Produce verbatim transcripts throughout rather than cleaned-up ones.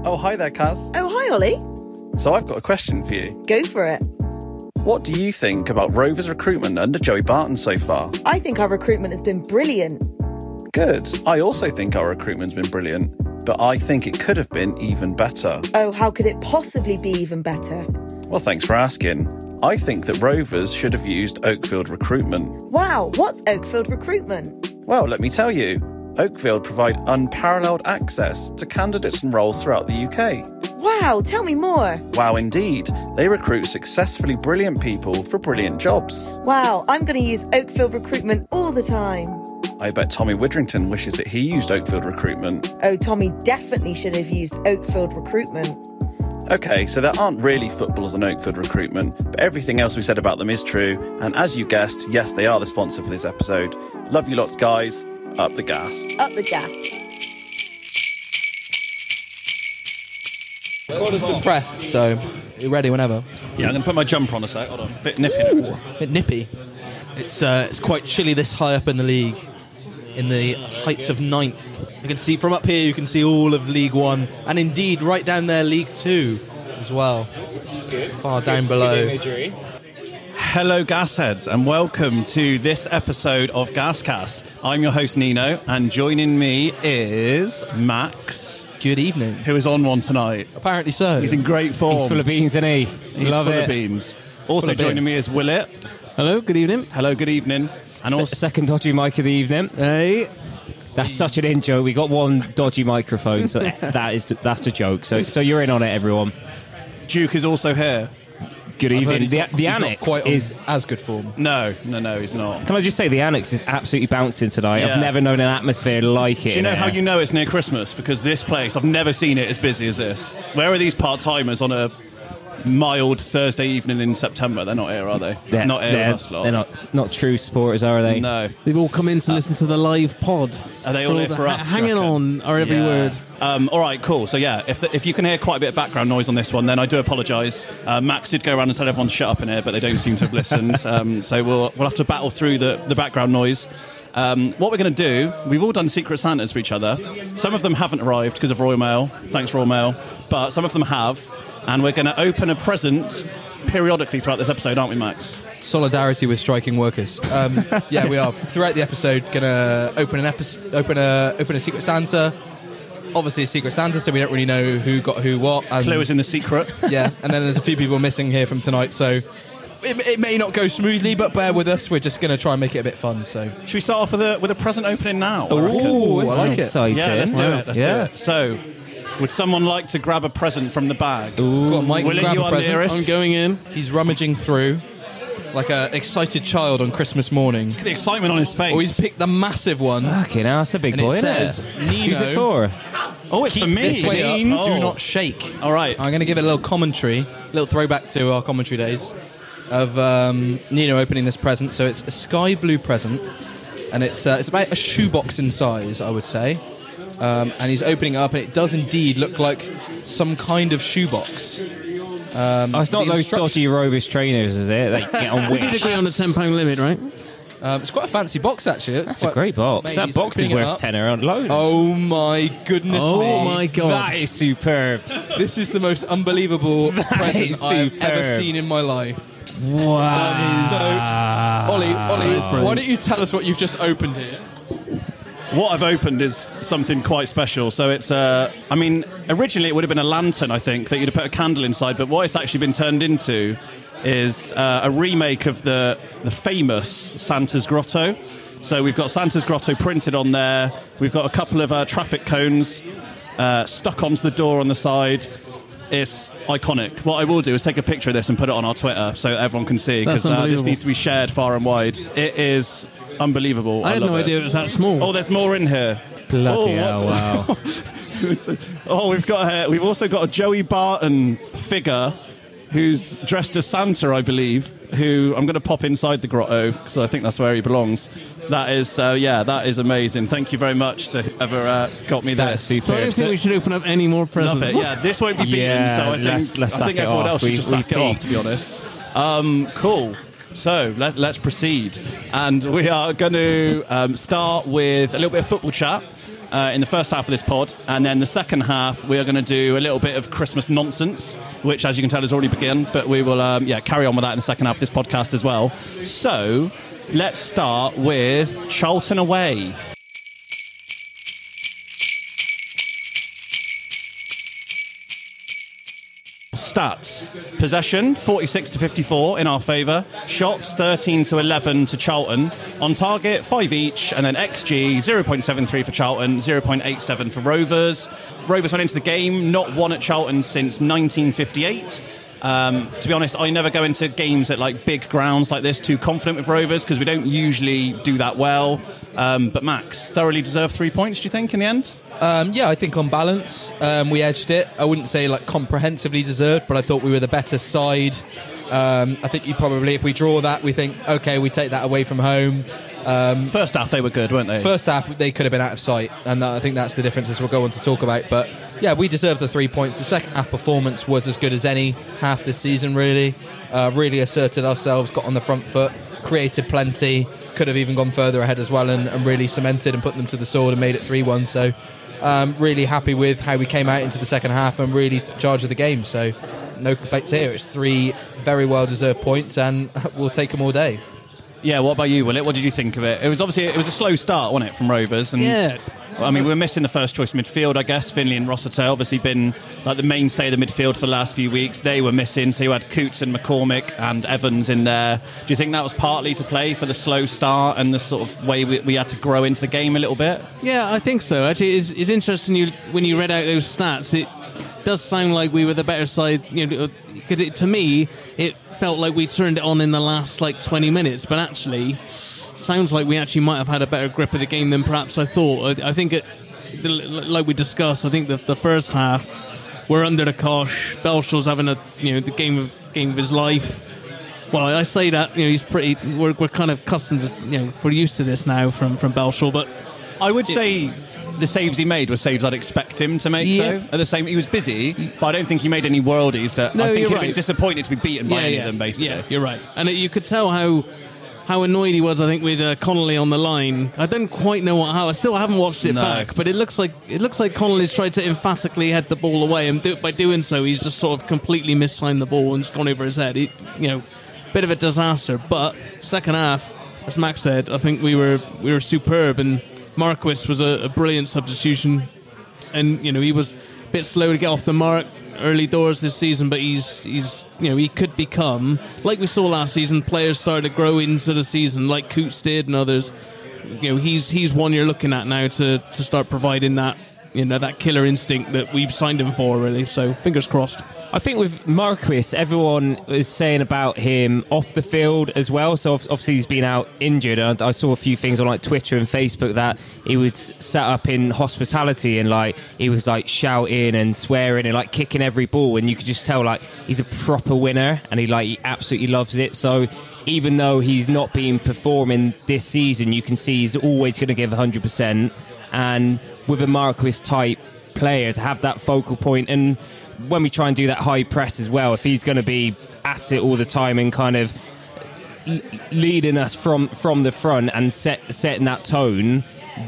Oh, hi there, Kaz. Oh, hi, Ollie. So I've got a question for you. Go for it. What do you think about Rovers' recruitment under Joey Barton so far? I think our recruitment has been brilliant. Good. I also think our recruitment's been brilliant, but I think it could have been even better. Oh, how could it possibly be even better? Well, thanks for asking. I think that Rovers should have used Oakfield Recruitment. Wow, what's Oakfield Recruitment? Well, let me tell you. Oakfield provide unparalleled access to candidates and roles throughout the U K. Wow, tell me more. Wow, indeed. They recruit successfully brilliant people for brilliant jobs. Wow, I'm going to use Oakfield Recruitment all the time. I bet Tommy Widrington wishes that he used Oakfield Recruitment. Oh, Tommy definitely should have used Oakfield Recruitment. OK, so there aren't really footballers on Oakfield Recruitment, but everything else we said about them is true. And as you guessed, yes, they are the sponsor for this episode. Love you lots, guys. Up the gas. Up the gas. The order's been pressed, so you're ready whenever. Yeah, I'm going to put my jumper on a sec. Hold on. Bit nippy. Ooh, bit nippy. It's uh, it's quite chilly this high up in the league, in the heights of ninth. You can see from up here, you can see all of League One, and indeed right down there, League Two as well. It's good. Far down below. Hello, Gasheads, and welcome to this episode of Gascast. I'm your host, Nino, and joining me is Max. Good evening. Who is on one tonight. Apparently so. He's in great form. He's full of beans, isn't he? He's Love full it. of beans. Also of joining beans. me is Willett. Hello, good evening. Hello, good evening. And S- also second dodgy mic of the evening. Hey. That's such an intro. We got one dodgy microphone, so that is that's the joke. So so you're in on it, everyone. Duke is also here. Good I've heard evening. he's The, not- the he's not annex quite on is. as good form. No, no, no, he's not. Can I just say the annex is absolutely bouncing tonight? Yeah. I've never known an atmosphere like it. Do you in know here. how you know it's near Christmas? Because this place, I've never seen it as busy as this. Where are these part-timers on a mild Thursday evening in September? They're not here, are they? They're not here they're, with us lot. they're not not true supporters, are they? No. They've all come in to listen to the live pod. Are they all They're here the for ha- us? Hanging do you on reckon? our every Yeah. word. Um, all right, cool. So yeah, if the, if you can hear quite a bit of background noise on this one, then I do apologise. Uh, Max did go around and tell everyone to shut up in here, but they don't seem to have listened. um, so we'll we'll have to battle through the, the background noise. Um, what we're going to do, we've all done Secret Santas for each other. Some of them haven't arrived because of Royal Mail. Thanks, Royal Mail. But some of them have. And we're going to open a present periodically throughout this episode, aren't we, Max? Solidarity with striking workers. Um, yeah, we are. Throughout the episode, gonna open an episode, open a open a Secret Santa. Obviously, a Secret Santa, so we don't really know who got who what. And, Clue is in the secret. yeah, and then there's a few people missing here from tonight, so it, it may not go smoothly, but bear with us. We're just gonna try and make it a bit fun. So, Should we start off with a with a present opening now? I reckon? Ooh, I like it. exciting. Yeah, let's do it. Let's yeah. do it. So, would someone like to grab a present from the bag? Ooh. Go on, Mike, Will it grab you a are present. nearest? I'm going in. He's rummaging through like an excited child on Christmas morning. The excitement on his face. Oh, he's picked the massive one. Fucking hell, that's a big And boy, it isn't says, it? Nino, Who's it for? oh, it's for me. this way up, Beans. do Oh. not shake. All right. I'm going to give it a little commentary, a little throwback to our commentary days of um, Nino opening this present. So it's a sky blue present, and it's uh, it's about a shoebox in size, I would say. Um, and he's opening it up, and it does indeed look like some kind of shoebox. Um, Oh, it's not the those instruct- dodgy Rovers trainers, is it? They get on We did Wish. agree on the ten pound limit, right? Um, it's quite a fancy box, actually. It's That's quite a great box. Mate, That he's box is opening it worth up. tenner alone. Oh my goodness Oh me! my god. That is superb. This is the most unbelievable present is I've superb. ever seen in my life. Wow. So, Ollie, Ollie, brilliant. why don't you tell us what you've just opened here? What I've opened is something quite special. So it's, uh, I mean, originally it would have been a lantern, I think, that you'd have put a candle inside. But what it's actually been turned into is uh, a remake of the the famous Santa's Grotto. So we've got Santa's Grotto printed on there. We've got a couple of uh, traffic cones uh, stuck onto the door on the side. It's iconic. What I will do is take a picture of this and put it on our Twitter so everyone can see, because That's uh, this unbelievable. needs to be shared far and wide. It is unbelievable. I had love no it. idea it was that small. Oh, there's more in here. Bloody Oh, hell, what- wow. oh, we've got uh, we've also got a Joey Barton figure who's dressed as Santa, I believe, who I'm going to pop inside the grotto because I think that's where he belongs. That is, uh, yeah, that is amazing. Thank you very much to whoever uh, got me That's this. super. So I don't think we should open up any more presents. Love it. Yeah, this won't be beaten, Yeah, so I think, let's- let's I sack think it everyone off. else should We- just we sack it off, to be peaked. honest. Um, cool. So let, let's proceed. And we are going to um, start with a little bit of football chat. uh, in the first half of this pod, and then the second half we are going to do a little bit of Christmas nonsense, which, as you can tell, has already begun. But we will, um, yeah, carry on with that in the second half of this podcast as well. So let's start with Charlton away. Stats. Possession, forty-six to fifty-four in our favour. Shots, thirteen to eleven to Charlton. On target, five each. And then X G, zero point seven three for Charlton, zero point eight seven for Rovers. Rovers went into the game, not won at Charlton since nineteen fifty-eight. Um, to be honest, I never go into games at like big grounds like this too confident with Rovers because we don't usually do that well. Um, but Max, thoroughly deserved three points, do you think, in the end? Um, yeah, I think on balance, um, we edged it. I wouldn't say like comprehensively deserved, but I thought we were the better side. Um, I think you probably, if we draw that, we think, okay, we take that away from home. Um, First half, they were good, weren't they? First half, they could have been out of sight, and I think that's the difference as we'll go on to talk about. But yeah, we deserved the three points. The second half performance was as good as any half this season, really. Uh, really asserted ourselves, got on the front foot, created plenty, could have even gone further ahead as well, and, and really cemented and put them to the sword and made it three one. So um, really happy with how we came out into the second half and really in charge of the game. So no complaints here. It's three very well-deserved points, and we'll take them all day. Yeah, what about you, Willett? What did you think of it? It was obviously it was a slow start, wasn't it, from Rovers? And Yeah. I mean, we were missing the first choice midfield, I guess. Finley and Rossiter obviously been like the mainstay of the midfield for the last few weeks. They were missing, so you had Coots and McCormick and Evans in there. Do you think that was partly to play for the slow start and the sort of way we, we had to grow into the game a little bit? Yeah, I think so. Actually, it's, it's interesting you when you read out those stats. It does sound like we were the better side. You know, because to me, it felt like we turned it on in the last like twenty minutes, but actually. Sounds like we actually might have had a better grip of the game than perhaps I thought. I, I think, it, like we discussed, I think the, the first half we're under the cosh. Belshaw's having a you know the game of game of his life. Well, I say that you know he's pretty. We're, we're kind of accustomed to you know we're used to this now from from Belshaw, but I would say the saves he made were saves I'd expect him to make. Yeah. Though at the same, he was busy, but I don't think he made any worldies that No, I think you're he'd have right. been disappointed to be beaten by yeah, any yeah, of them. Basically, yeah, you're right. And it, you could tell how. How annoyed he was, I think, with uh, Connolly on the line. I don't quite know what, how. I still haven't watched it No. back, but it looks like it looks like Connolly's tried to emphatically head the ball away, and do, by doing so, he's just sort of completely mistimed the ball and it's gone over his head. He, you know, bit of a disaster. But second half, as Max said, I think we were we were superb, and Marquis was a, a brilliant substitution, and you know he was a bit slow to get off the mark early doors this season, but he's he's you know he could become, like we saw last season, players started to grow into the season like Coots did and others. You know he's he's one you're looking at now to to start providing that you know that killer instinct that we've signed him for, really. So fingers crossed. I think with Marquis, everyone was saying about him off the field as well. So obviously he's been out injured. And I saw a few things on like Twitter and Facebook that he was set up in hospitality and like he was like shouting and swearing and like kicking every ball, and you could just tell like he's a proper winner and he like he absolutely loves it. So even though he's not been performing this season, you can see he's always going to give one hundred percent. And with a Marquis type player to have that focal point, and when we try and do that high press as well, if he's going to be at it all the time and kind of l- leading us from, from the front and set, setting that tone,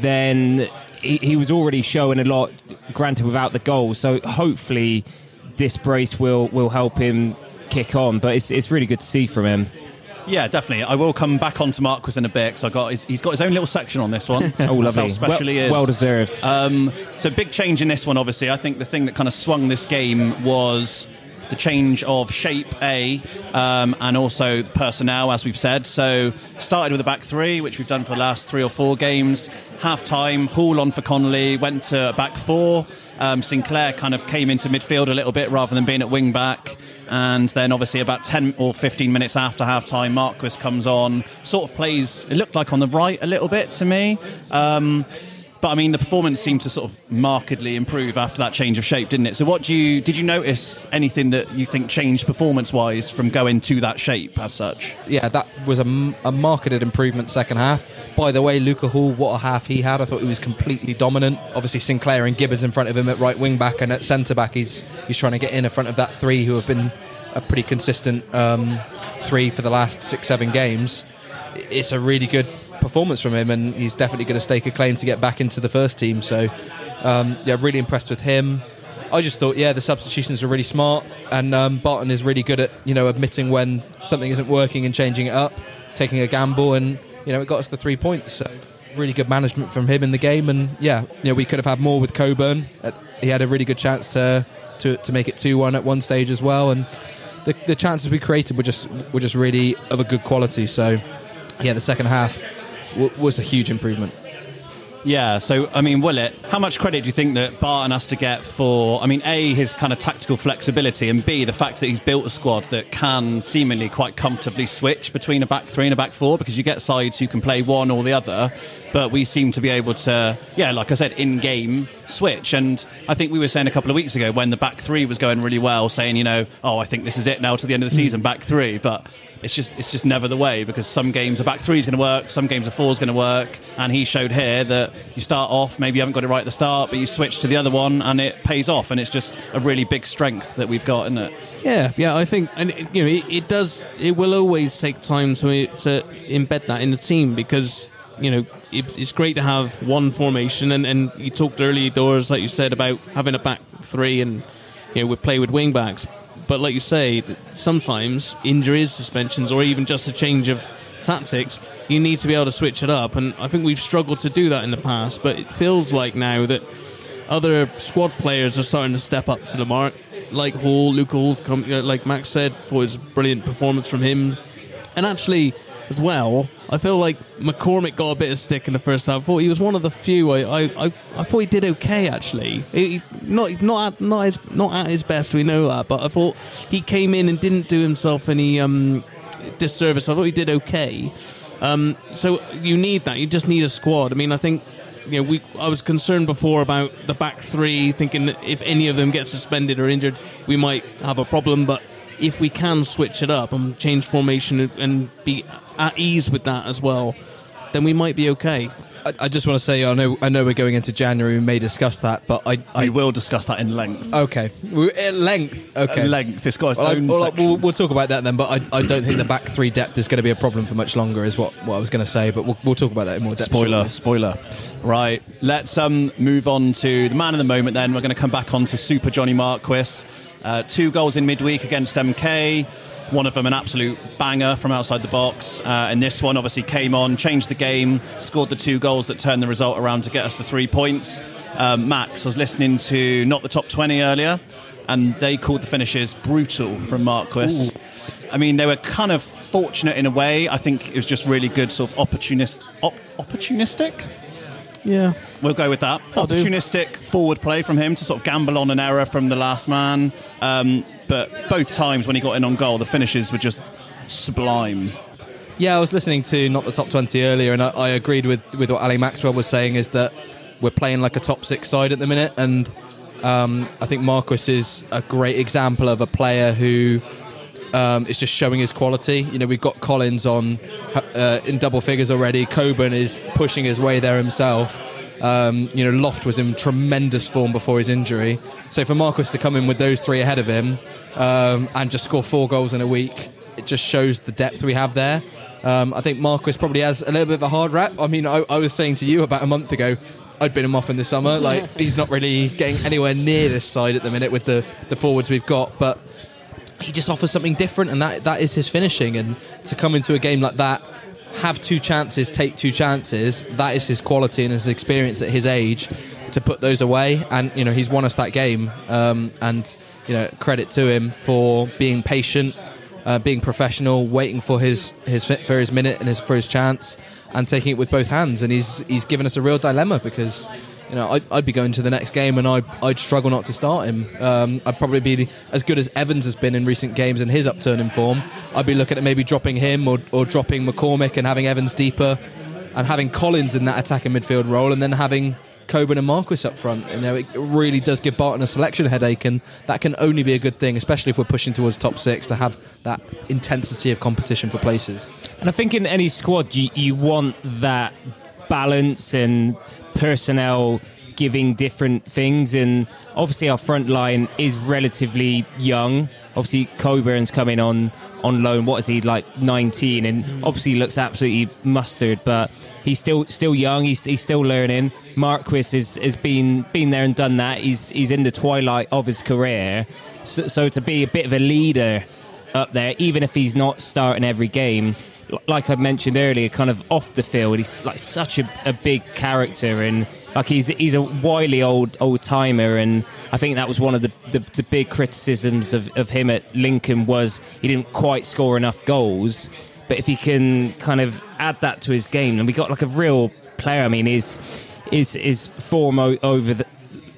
then he, he was already showing a lot, granted without the goal. So hopefully this brace will, will help him kick on. But it's it's really good to see from him. Yeah, definitely. I will come back on to Marquis in a bit because I got his, he's got his own little section on this one. Oh, lovely. That's how special well, he is. Well deserved. Um, so big change in this one, obviously. I think the thing that kind of swung this game was the change of shape, A, um, and also personnel, as we've said. So started with a back three, which we've done for the last three or four games. Half time, Hall on for Connolly, went to back four. Um, Sinclair kind of came into midfield a little bit rather than being at wing back. And then obviously about ten or fifteen minutes after half-time, Marquis comes on, sort of plays, it looked like on the right a little bit to me. Um, but, I mean, the performance seemed to sort of markedly improve after that change of shape, didn't it? So what do you, did you notice anything that you think changed performance-wise from going to that shape as such? Yeah, that was a, a marketed improvement second half. By the way, Luca Hall, what a half he had. I thought he was completely dominant. Obviously, Sinclair and Gibbons in front of him at right wing back, and at centre back, he's he's trying to get in in front of that three who have been a pretty consistent um, three for the last six, seven games. It's a really good performance from him, and he's definitely going to stake a claim to get back into the first team. So, um, yeah, really impressed with him. I just thought, yeah, the substitutions are really smart, and um, Barton is really good at, you know, admitting when something isn't working and changing it up, taking a gamble, and, you know, it got us the three points. So, really good management from him in the game, and yeah, you know, we could have had more with Coburn. He had a really good chance to to, to make it two one at one stage as well, and the, the chances we created were just were just really of a good quality. So, yeah, the second half w- was a huge improvement. Yeah, so, I mean, will it? How much credit do you think that Barton has to get for, I mean, A, his kind of tactical flexibility, and B, the fact that he's built a squad that can seemingly quite comfortably switch between a back three and a back four, because you get sides who can play one or the other, but we seem to be able to, yeah, like I said, in-game switch. And I think we were saying a couple of weeks ago when the back three was going really well, saying, you know, oh, I think this is it now to the end of the season, back three, but it's just it's just never the way, because some games a back three is going to work, some games a four is going to work, and he showed here that you start off, maybe you haven't got it right at the start, but you switch to the other one and it pays off, and it's just a really big strength that we've got, isn't it? Yeah, yeah, I think, and it, you know, it, it does. It will always take time to to embed that in the team, because, you know, it, it's great to have one formation, and, and you talked earlier doors, like you said, about having a back three, and, you know, we play with wing backs. But like you say, sometimes injuries, suspensions, or even just a change of tactics, you need to be able to switch it up. And I think we've struggled to do that in the past, but it feels like now that other squad players are starting to step up to the mark. Like Hall, Luke Hall's come, you know, like Max said, for his brilliant performance from him. And actually, as well, I feel like McCormick got a bit of stick in the first half. I thought he was one of the few. I I, I, I thought he did okay, actually. He, not not at, not his, not at his best, we know that. But I thought he came in and didn't do himself any um, disservice. I thought he did okay. Um, so you need that. You just need a squad. I mean, I think, you know, we. I was concerned before about the back three, thinking that if any of them get suspended or injured, we might have a problem. But if we can switch it up and change formation and be at ease with that as well, then we might be okay. I, I just want to say, I know I know we're going into January, we may discuss that, but I... I we will discuss that in length. Okay. We- At length? Okay. At length. It's got its Well, I- own well, section. we'll, we'll talk about that then, but I, I don't think the back three depth is going to be a problem for much longer, is what, what I was going to say, but we'll, we'll talk about that in more depth. Spoiler, shortly. spoiler. Right, let's um, move on to the man of the moment then. We're going to come back on to Super Johnny Marquis. Uh, two goals in midweek against M K. One of them an absolute banger from outside the box. Uh, and this one obviously came on, changed the game, scored the two goals that turned the result around to get us the three points. Um, Max, I was listening to Not the Top twenty earlier, and they called the finishes brutal from Marquis. Ooh. I mean, they were kind of fortunate in a way. I think it was just really good sort of opportunist, op- opportunistic? Yeah. We'll go with that. I'll Opportunistic do. forward play from him to sort of gamble on an error from the last man. Um, but both times when he got in on goal, the finishes were just sublime. Yeah, I was listening to Not the Top twenty earlier, and I, I agreed with, with what Ali Maxwell was saying, is that we're playing like a top six side at the minute, and um, I think Marquis is a great example of a player who um, is just showing his quality. You know, we've got Collins on uh, in double figures already. Coburn is pushing his way there himself. Um, you know, Loft was in tremendous form before his injury. So for Marquis to come in with those three ahead of him um, and just score four goals in a week, it just shows the depth we have there. Um, I think Marquis probably has a little bit of a hard rap. I mean, I, I was saying to you about a month ago, I'd been him off in the summer. Like, he's not really getting anywhere near this side at the minute with the, the forwards we've got, but he just offers something different, and that that is his finishing. And to come into a game like that, have two chances, take two chances, that is his quality and his experience at his age to put those away. And, you know, he's won us that game. Um, and, you know, credit to him for being patient, uh, being professional, waiting for his, his for his minute and his for his chance, and taking it with both hands. And he's he's given us a real dilemma, because, you know, I'd, I'd be going to the next game and I'd, I'd struggle not to start him. Um, I'd probably be as good as Evans has been in recent games in his upturn in form. I'd be looking at maybe dropping him or, or dropping McCormick and having Evans deeper and having Collins in that attacking midfield role, and then having Coburn and Marquis up front. You know, it really does give Barton a selection headache, and that can only be a good thing, especially if we're pushing towards top six, to have that intensity of competition for places. And I think in any squad, you, you want that balance and personnel giving different things, and obviously our front line is relatively young. Obviously Coburn's coming on on loan. What is he, like nineteen? And obviously looks absolutely mustard, but he's still still young. He's he's still learning. Marquis has has been been there and done that. He's he's in the twilight of his career. So, so to be a bit of a leader up there, even if he's not starting every game, like I mentioned earlier, kind of off the field, he's like such a, a big character, and like he's he's a wily old old timer. And I think that was one of the, the, the big criticisms of, of him at Lincoln, was he didn't quite score enough goals. But if he can kind of add that to his game, and we got like a real player. I mean, his his his form o- over the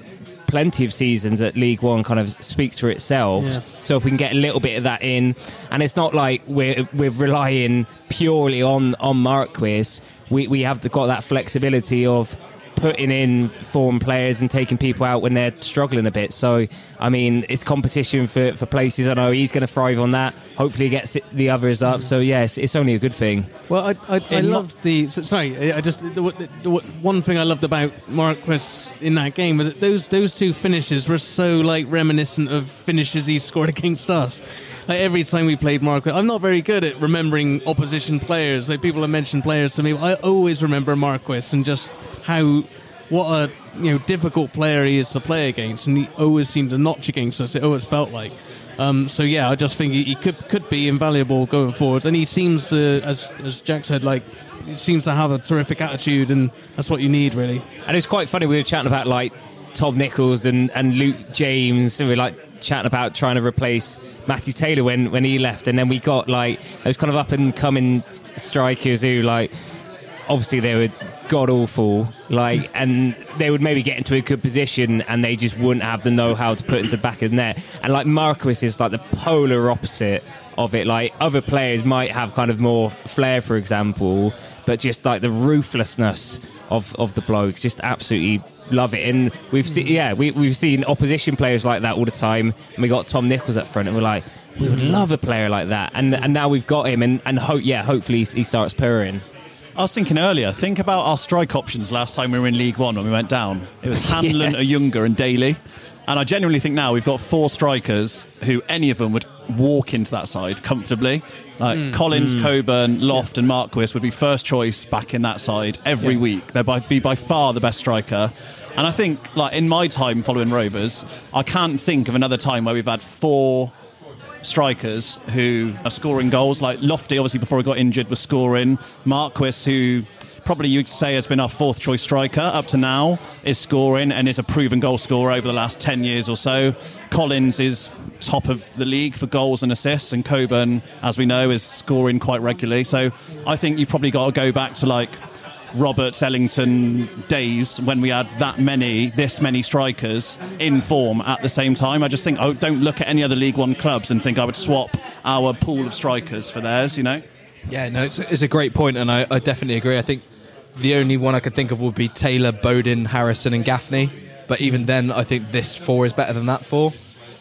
plenty of seasons at League One kind of speaks for itself. Yeah. So if we can get a little bit of that in, and it's not like we're we're relying purely on on Marquis, we we have got that flexibility of putting in form players and taking people out when they're struggling a bit. So I mean, it's competition for, for places. I know he's going to thrive on that. Hopefully he gets the others up. So yes, it's only a good thing. Well, I I, I loved the so, sorry. I just the, the, the, one thing I loved about Marquis in that game was that those those two finishes were so like reminiscent of finishes he scored against us. Like every time we played Marquis, I'm not very good at remembering opposition players. Like people have mentioned players to me, I always remember Marquis and just how what a you know difficult player he is to play against, and he always seemed to notch against us. It always felt like. Um, so yeah, I just think he, he could could be invaluable going forwards, and he seems to, as as Jack said, like he seems to have a terrific attitude, and that's what you need really. And it's quite funny, we were chatting about like Tom Nichols and, and Luke James, and we were like chatting about trying to replace Matty Taylor when, when he left, and then we got like those kind of up and coming st- strikers who like obviously they were god awful, like, and they would maybe get into a good position and they just wouldn't have the know-how to put into the back of the net. And like Marquis is like the polar opposite of it. Like other players might have kind of more flair, for example, but just like the ruthlessness of, of the bloke, just absolutely love it. And we've seen, yeah, we, we've seen opposition players like that all the time. And we got Tom Nichols up front, and we're like, we would love a player like that. And and now we've got him, and and hope, yeah, hopefully he starts purring. I was thinking earlier, think about our strike options last time we were in League One when we went down. It was Hanlon, Yeah. Ayunga and Daly. And I genuinely think now we've got four strikers who any of them would walk into that side comfortably. Like mm. Collins, mm. Coburn, Loft yeah. and Marquis would be first choice back in that side every yeah. week. They'd by, be by far the best striker. And I think, like in my time following Rovers, I can't think of another time where we've had four strikers who are scoring goals. Like Lofty, obviously before he got injured, was scoring. Marquis, who probably you'd say has been our fourth choice striker up to now, is scoring and is a proven goal scorer over the last ten years or so. Collins is top of the league for goals and assists, and Coburn, as we know, is scoring quite regularly. So I think you've probably got to go back to like Roberts, Ellington days when we had that many, this many strikers in form at the same time. I just think, oh, don't look at any other League One clubs and think I would swap our pool of strikers for theirs, you know? Yeah, no, it's, it's a great point, and I, I definitely agree. I think the only one I could think of would be Taylor, Bowden, Harrison and Gaffney. But even then, I think this four is better than that four.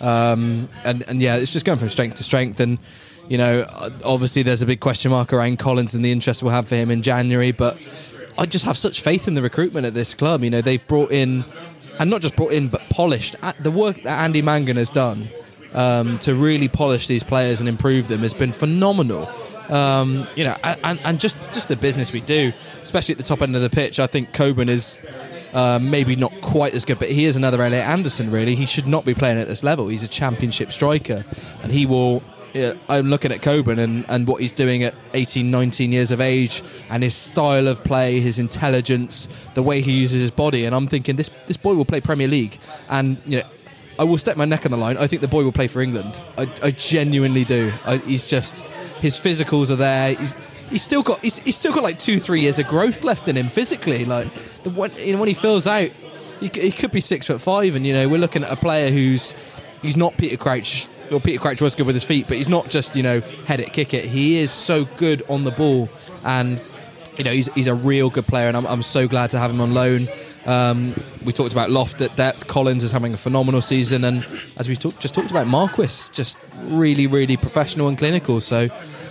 Um, and, and yeah, it's just going from strength to strength. And, you know, obviously there's a big question mark around Collins and the interest we'll have for him in January, but I just have such faith in the recruitment at this club. You know, they've brought in, and not just brought in, but polished. The work that Andy Mangan has done um, to really polish these players and improve them has been phenomenal. Um, you know, and, and just, just the business we do, especially at the top end of the pitch. I think Coburn is uh, maybe not quite as good, but he is another Elliot Anderson, really. He should not be playing at this level. He's a championship striker, and he will... Yeah, I'm looking at Coburn and, and what he's doing at eighteen, nineteen years of age, and his style of play, his intelligence, the way he uses his body, and I'm thinking this this boy will play Premier League, and you know, I will step my neck on the line. I think the boy will play for England. I, I genuinely do. I, he's just, his physicals are there. He's he's still got he's, he's still got like two three years of growth left in him physically. Like the when, you know, when he fills out, he, he could be six foot five, and you know we're looking at a player who's he's not Peter Crouch. Well, Peter Crouch was good with his feet, but he's not just, you know, head it, kick it. He is so good on the ball, and, you know, he's he's a real good player, and I'm, I'm so glad to have him on loan. Um, we talked about Loft at depth. Collins is having a phenomenal season, and as we talk, just talked about, Marquis, just really, really professional and clinical. So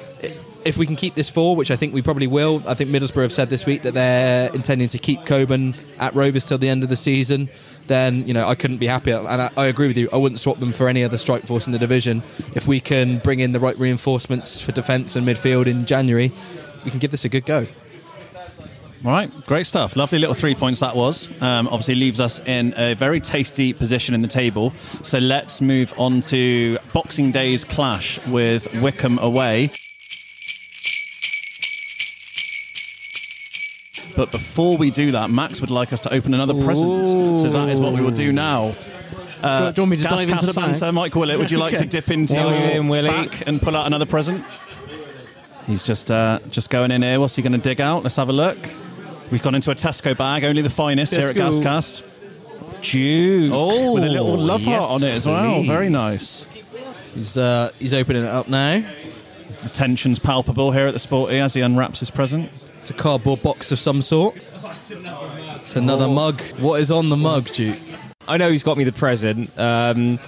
if we can keep this four, which I think we probably will, I think Middlesbrough have said this week that they're intending to keep Coburn at Rovers till the end of the season. then you know I couldn't be happier. And I, I agree with you. I wouldn't swap them for any other strike force in the division. If we can bring in the right reinforcements for defence and midfield in January, we can give this a good go. All right, great stuff. Lovely little three points that was. Um, obviously leaves us in a very tasty position in the table. So let's move on to Boxing Day's clash with Wycombe away. But before we do that, Max would like us to open another present. So that is what we will do now. Uh, do you want me to Gas dive into Cast the bag? Santa, Mike Willett, would you like to dip into Yeah, your in, Willie. sack and pull out another present? He's just uh, just going in here. What's he going to dig out? Let's have a look. We've gone into a Tesco bag, only the finest here at Tesco. Gascast. Juke, Oh, with a little love yes, heart on it as well. please. Very nice. He's uh, he's opening it up now. The tension's palpable here at the Sporty as he unwraps his present. It's a cardboard box of some sort. It's another mug. What is on the mug, Duke? I know he's got me the present. Um,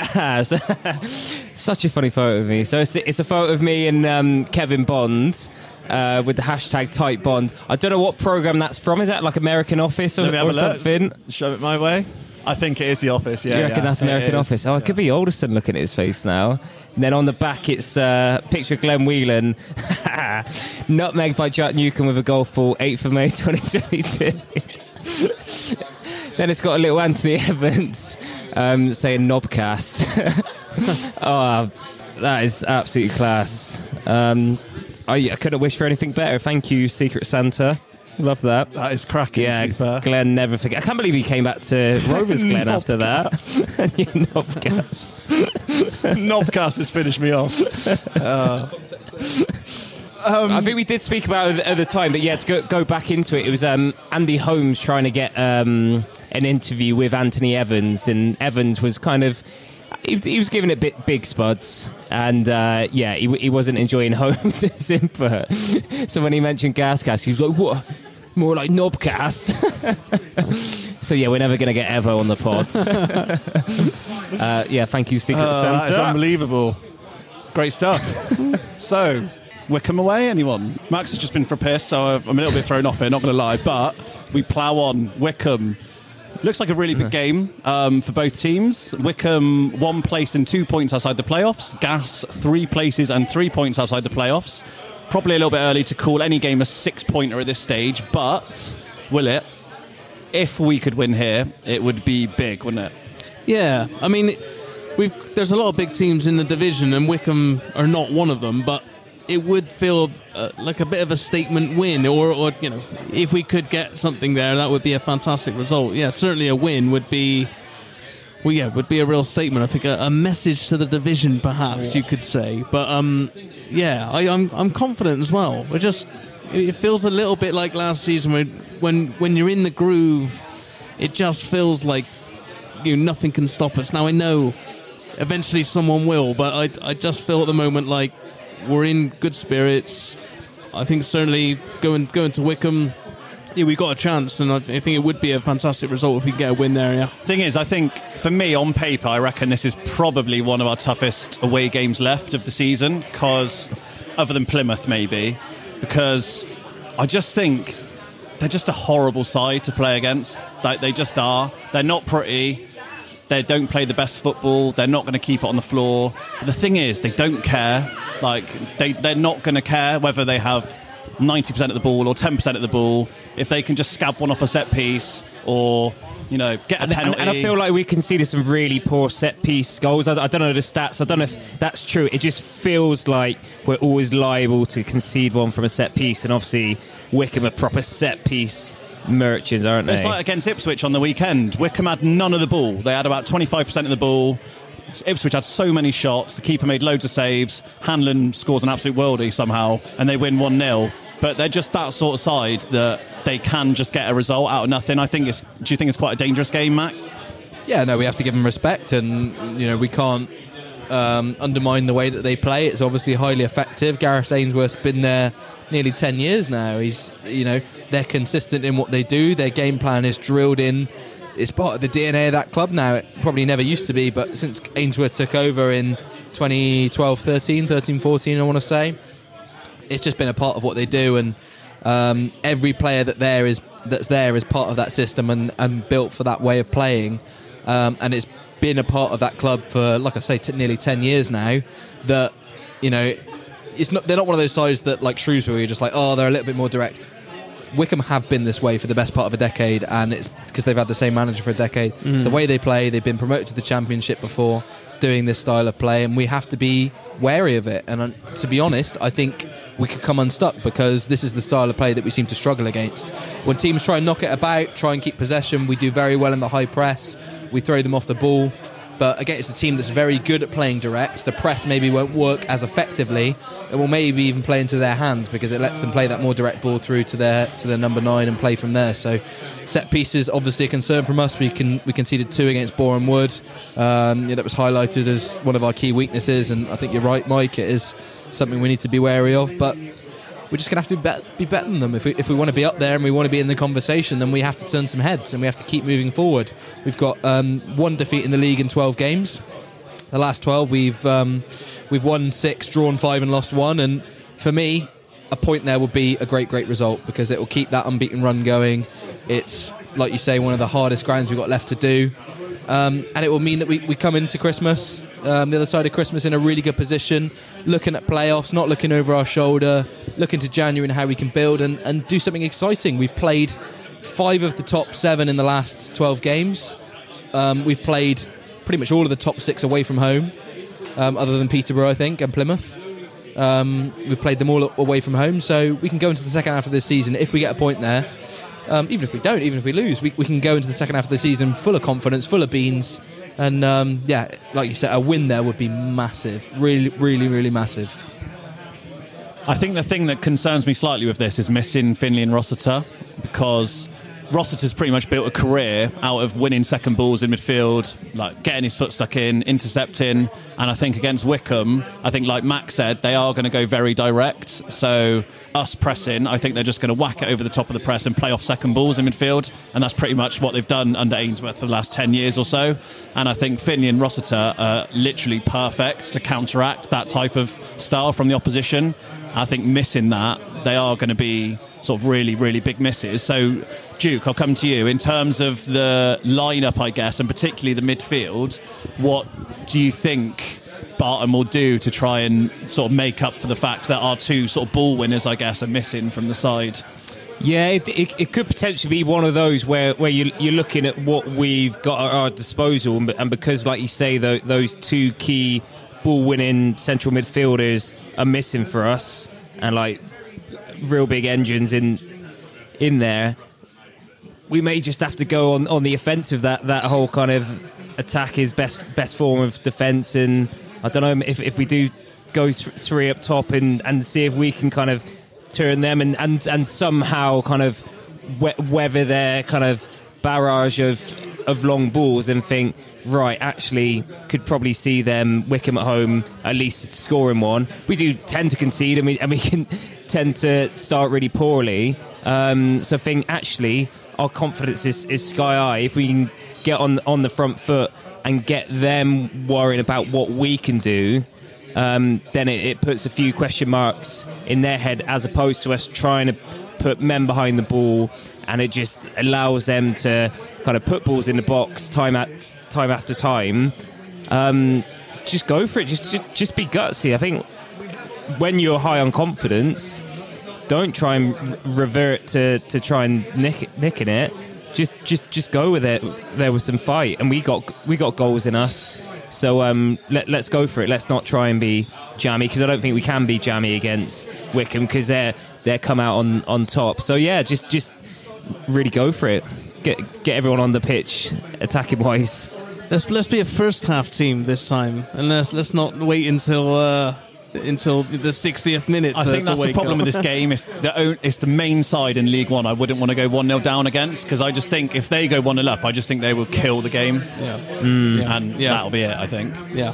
such a funny photo of me. So it's, it's a photo of me and um, Kevin Bond uh, with the hashtag Tight Bond. I don't know what program that's from. Is that like American Office or, Let me have or a look. something? Show it my way. I think it is The Office, yeah. you reckon yeah. that's American It is, Office? Oh, it yeah. could be Alderson looking at his face now. And then on the back, it's a uh, picture of Glenn Whelan. Nutmeg by Jack Newcomb with a golf ball, eighth of May twenty twenty-two. Then it's got a little Anthony Evans um, saying Knobcast. Oh, that is absolutely class. Um, I, I couldn't wish for anything better. Thank you, Secret Santa. Love that. That is cracking, Yeah, to be fair. Glenn never forget. I can't believe he came back to Rovers Glenn after that. Yeah, Knobcast. Knobcast has finished me off. Um, I think we did speak about it at the time, but yeah, to go, go back into it, it was um, Andy Holmes trying to get um, an interview with Anthony Evans, and Evans was kind of, he, he was giving it bit big spuds, and uh, yeah, he, he wasn't enjoying Holmes' input. So when he mentioned Gascast, he was like, what? More like Knobcast. So yeah, we're never going to get Evo on the pod. uh, yeah, thank you, Secret uh, that is Santa. unbelievable. Great stuff. So, Wycombe away, anyone? Max has just been for a piss, so I'm a little bit thrown off here, not going to lie, but we plough on. Wycombe. Looks like a really big game um, for both teams. Wycombe, one place and two points outside the playoffs. Gas, three places and three points outside the playoffs. Probably a little bit early to call any game a six-pointer at this stage, but will it? If we could win here, it would be big, wouldn't it? Yeah, I mean, we've there's a lot of big teams in the division, and Wycombe are not one of them. But it would feel uh, like a bit of a statement win, or, or you know, if we could get something there, that would be a fantastic result. Yeah, certainly a win would be, well, yeah, would be a real statement. I think a, a message to the division, perhaps you could say. But um, yeah, I, I'm I'm confident as well. We're just, it feels a little bit like last season when when when you're in the groove, it just feels like, you know, nothing can stop us. Now I know eventually someone will, but I I just feel at the moment like we're in good spirits. I think certainly going going to Wycombe, yeah, we got a chance, and I, I think it would be a fantastic result if we get a win there. Yeah. Thing is, I think for me on paper, I reckon this is probably one of our toughest away games left of the season, because other than Plymouth maybe, because I just think they're just a horrible side to play against. Like, they just are. They're not pretty. They don't play the best football. They're not going to keep it on the floor. But the thing is, they don't care. Like, they, they're not going to care whether they have ninety percent of the ball or ten percent of the ball. If they can just scab one off a set piece or, you know, get a And, penalty. and, and I feel like we conceded some really poor set-piece goals. I, I don't know the stats. I don't know if that's true. It just feels like we're always liable to concede one from a set-piece. And obviously, Wycombe are proper set-piece merchants, aren't they? It's like against Ipswich on the weekend. Wycombe had none of the ball. They had about twenty-five percent of the ball. Ipswich had so many shots. The keeper made loads of saves. Hanlon scores an absolute worldie somehow, and they win one nil. But they're just that sort of side that they can just get a result out of nothing. I think it's. Do you think it's quite a dangerous game, Max? Yeah, no, we have to give them respect, and you know we can't um, undermine the way that they play. It's obviously highly effective. Gareth Ainsworth's been there nearly ten years now. He's, you know, they're consistent in what they do. Their game plan is drilled in. It's part of the D N A of that club now. It probably never used to be, but since Ainsworth took over in twenty twelve thirteen, thirteen fourteen, I want to say, it's just been a part of what they do, and um, every player that there is that's there is part of that system and, and built for that way of playing, um, and it's been a part of that club for, like I say, t- nearly ten years now. That, you know, it's not they're not one of those sides that, like Shrewsbury, where you're just like, oh, they're a little bit more direct. Wickham have been this way for the best part of a decade, and it's because they've had the same manager for a decade. Mm. It's the way they play. They've been promoted to the Championship before, doing this style of play, and we have to be wary of it. And uh, to be honest, I think we could come unstuck because this is the style of play that we seem to struggle against. When teams try and knock it about, try and keep possession, we do very well in the high press. We throw them off the ball. But against a team that's very good at playing direct, the press maybe won't work as effectively. It will maybe even play into their hands because it lets them play that more direct ball through to their to their number nine and play from there. So set pieces, obviously a concern from us. We can we conceded two against Boreham Wood. Um, yeah, that was highlighted as one of our key weaknesses, and I think you're right, Mike. It is something we need to be wary of, but we're just going to have to be, bet- be better than them. If we, if we want to be up there and we want to be in the conversation, then we have to turn some heads and we have to keep moving forward. We've got um, one defeat in the league in twelve games. The last twelve, we've um, we've won six, drawn five and lost one. And for me, a point there would be a great, great result because it will keep that unbeaten run going. It's, like you say, one of the hardest grounds we've got left to do. Um, and it will mean that we, we come into Christmas, um, the other side of Christmas, in a really good position, looking at playoffs, not looking over our shoulder, looking to January and how we can build and, and do something exciting. We've played five of the top seven in the last twelve games. Um, we've played pretty much all of the top six away from home, um, other than Peterborough, I think, and Plymouth. Um, we've played them all away from home, so we can go into the second half of this season, if we get a point there. Um, even if we don't, even if we lose, we, we can go into the second half of the season full of confidence, full of beans. And, um, yeah, like you said, a win there would be massive. Really, really, really massive. I think the thing that concerns me slightly with this is missing Finley and Rossiter, because Rossiter's pretty much built a career out of winning second balls in midfield, like getting his foot stuck in, intercepting. And I think against Wickham, I think like Max said, they are going to go very direct. So us pressing, I think they're just going to whack it over the top of the press and play off second balls in midfield. And that's pretty much what they've done under Ainsworth for the last ten years or so. And I think Finley and Rossiter are literally perfect to counteract that type of style from the opposition. I think missing that, they are going to be sort of really, really big misses. So, Duke, I'll come to you. In terms of the lineup, I guess, and particularly the midfield, what do you think Barton will do to try and sort of make up for the fact that our two sort of ball winners, I guess, are missing from the side? Yeah, it, it, it could potentially be one of those where, where you, you're looking at what we've got at our disposal, and because, like you say, the, those two key ball-winning central midfielders are missing for us, and like real big engines in in there, we may just have to go on, on the offensive. That that whole kind of attack is best best form of defence, and I don't know if if we do go th- three up top and, and see if we can kind of turn them and, and, and somehow kind of we- weather their kind of barrage of of long balls and think, right, actually could probably see them, Wickham at home, at least scoring one. We do tend to concede, and we, and we can tend to start really poorly. Um, so I think actually our confidence is, is sky high. If we can get on on the front foot and get them worrying about what we can do, um, then it, it puts a few question marks in their head, as opposed to us trying to put men behind the ball, and it just allows them to kind of put balls in the box time at time after time. Um, just go for it. Just, just just be gutsy. I think when you're high on confidence, don't try and revert to, to try and nick nicking it. Just just just go with it. There was some fight, and we got we got goals in us. So um, let, let's go for it. Let's not try and be jammy, because I don't think we can be jammy against Wickham, because they're they come out on, on top. So yeah, just just really go for it. Get get everyone on the pitch, attacking wise. Let's let's be a first half team this time, and let's let's not wait until uh, until the sixtieth minute. I to, think to that's the wake problem up. with this game. It's the it's the main side in League One I wouldn't want to go one nil down against, because I just think if they go one nil up, I just think they will kill the game. Yeah, mm, yeah. and yeah. that'll be it, I think. Yeah.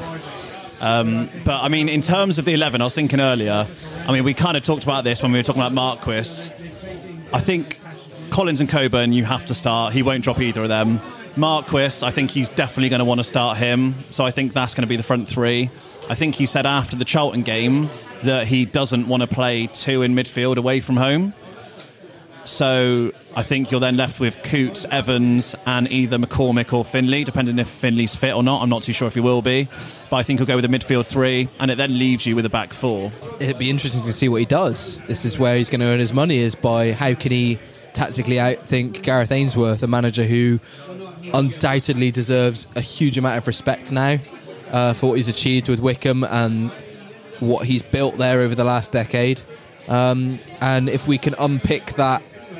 Um, but I mean, in terms of the eleven, I was thinking earlier. I mean, we kind of talked about this when we were talking about Marquis. I think Collins and Coburn, you have to start. He won't drop either of them. Marquis, I think he's definitely going to want to start him. So I think that's going to be the front three. I think he said after the Charlton game that he doesn't want to play two in midfield away from home. So I think you're then left with Coots, Evans, and either McCormick or Finley, depending if Finley's fit or not. I'm not too sure if he will be. But I think he'll go with a midfield three, and it then leaves you with a back four. It'd be interesting to see what he does. This is where he's going to earn his money, is by how can he tactically outthink Gareth Ainsworth, a manager who undoubtedly deserves a huge amount of respect now uh, for what he's achieved with Wycombe and what he's built there over the last decade. Um, and if we can unpick that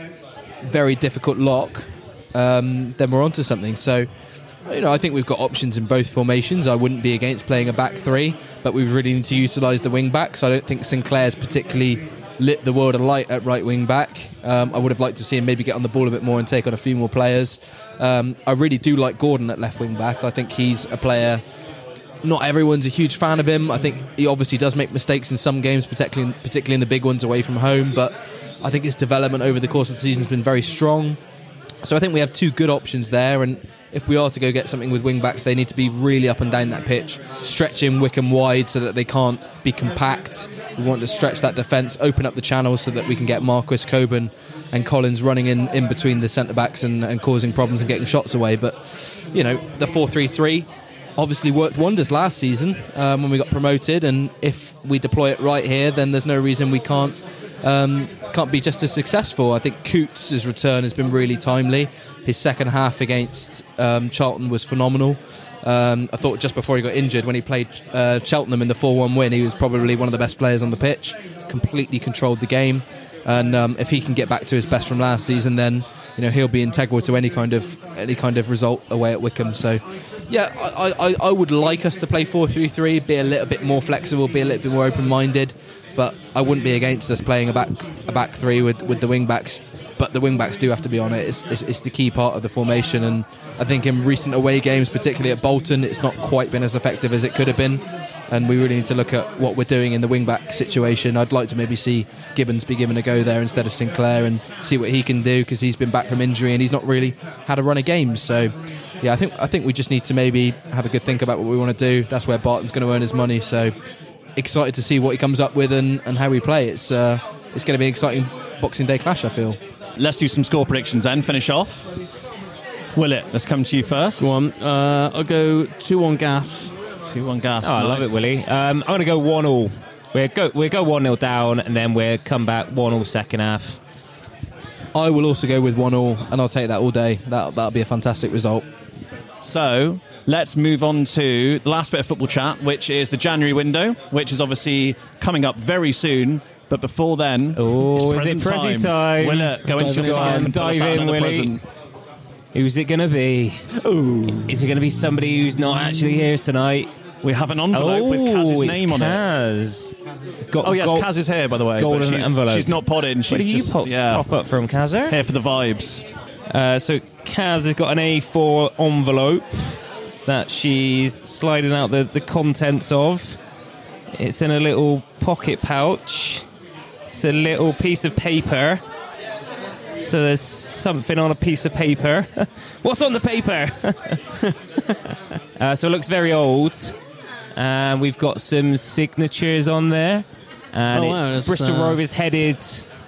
very difficult lock, um, then we're onto something. So, you know, I think we've got options in both formations. I wouldn't be against playing a back three, but we really need to utilise the wing backs. I don't think Sinclair's particularly lit the world alight at right wing back. Um, I would have liked to see him maybe get on the ball a bit more and take on a few more players. Um, I really do like Gordon at left wing back. I think he's a player. Not everyone's a huge fan of him. I think he obviously does make mistakes in some games, particularly particularly in the big ones away from home, but I think his development over the course of the season has been very strong. So I think we have two good options there, and if we are to go get something with wing-backs, they need to be really up and down that pitch, stretching Wycombe wide so that they can't be compact. We want to stretch that defence, open up the channels so that we can get Marquis, Coburn and Collins running in, in between the centre-backs and, and causing problems and getting shots away. But, you know, the four three three obviously worked wonders last season um, when we got promoted, and if we deploy it right here, then there's no reason we can't um, can't be just as successful. I think Coots' return has been really timely. His second half against um, Charlton was phenomenal. Um, I thought just before he got injured, when he played uh, Cheltenham in the four one win, he was probably one of the best players on the pitch, completely controlled the game, and um, if he can get back to his best from last season, then you know he'll be integral to any kind of any kind of result away at Wycombe. So yeah, I, I, I would like us to play four three three, be a little bit more flexible, be a little bit more open-minded, but I wouldn't be against us playing a back a back three with, with the wing-backs, but the wing-backs do have to be on it. It's, it's, it's the key part of the formation, and I think in recent away games, particularly at Bolton, it's not quite been as effective as it could have been, and we really need to look at what we're doing in the wing-back situation. I'd like to maybe see Gibbons be given a go there instead of Sinclair and see what he can do, because he's been back from injury and he's not really had a run of games. So yeah, I think I think we just need to maybe have a good think about what we want to do. That's where Barton's going to earn his money, so excited to see what he comes up with and, and how we play. It's uh, it's going to be an exciting Boxing Day clash, I feel. Let's do some score predictions then, finish off. Willett, let's come to you first. Go on. Uh, I'll go two one Gas. two one Gas. Oh, I nice. love it, Willie. Um, I'm going to go one all. We'll go, we'll go one nil down, and then we'll come back one all second half. I will also go with one all, and I'll take that all day. That, that'll be a fantastic result. So let's move on to the last bit of football chat, which is the January window, which is obviously coming up very soon. But before then, Oh, it's is it present Prezi time? Willett, go into Dive your in. side and pull us Dive out in, another Willie. present. Who's it going to be? Ooh. Is it going to be somebody who's not actually here tonight? We have an envelope oh, with Kaz's it's name on it. Kaz. Got, Oh yes, gold, Kaz is here, by the way. but golden she's, envelope. She's not podding. She's Where do you just pop, yeah, pop up from, Kaz? here for the vibes. Uh, so Kaz has got an A four envelope that she's sliding out the, the contents of. It's in a little pocket pouch. It's a little piece of paper. So there's something on a piece of paper. What's on the paper? uh, so it looks very old. And we've got some signatures on there. And Oh, it's wow, that's, Bristol uh, Rovers headed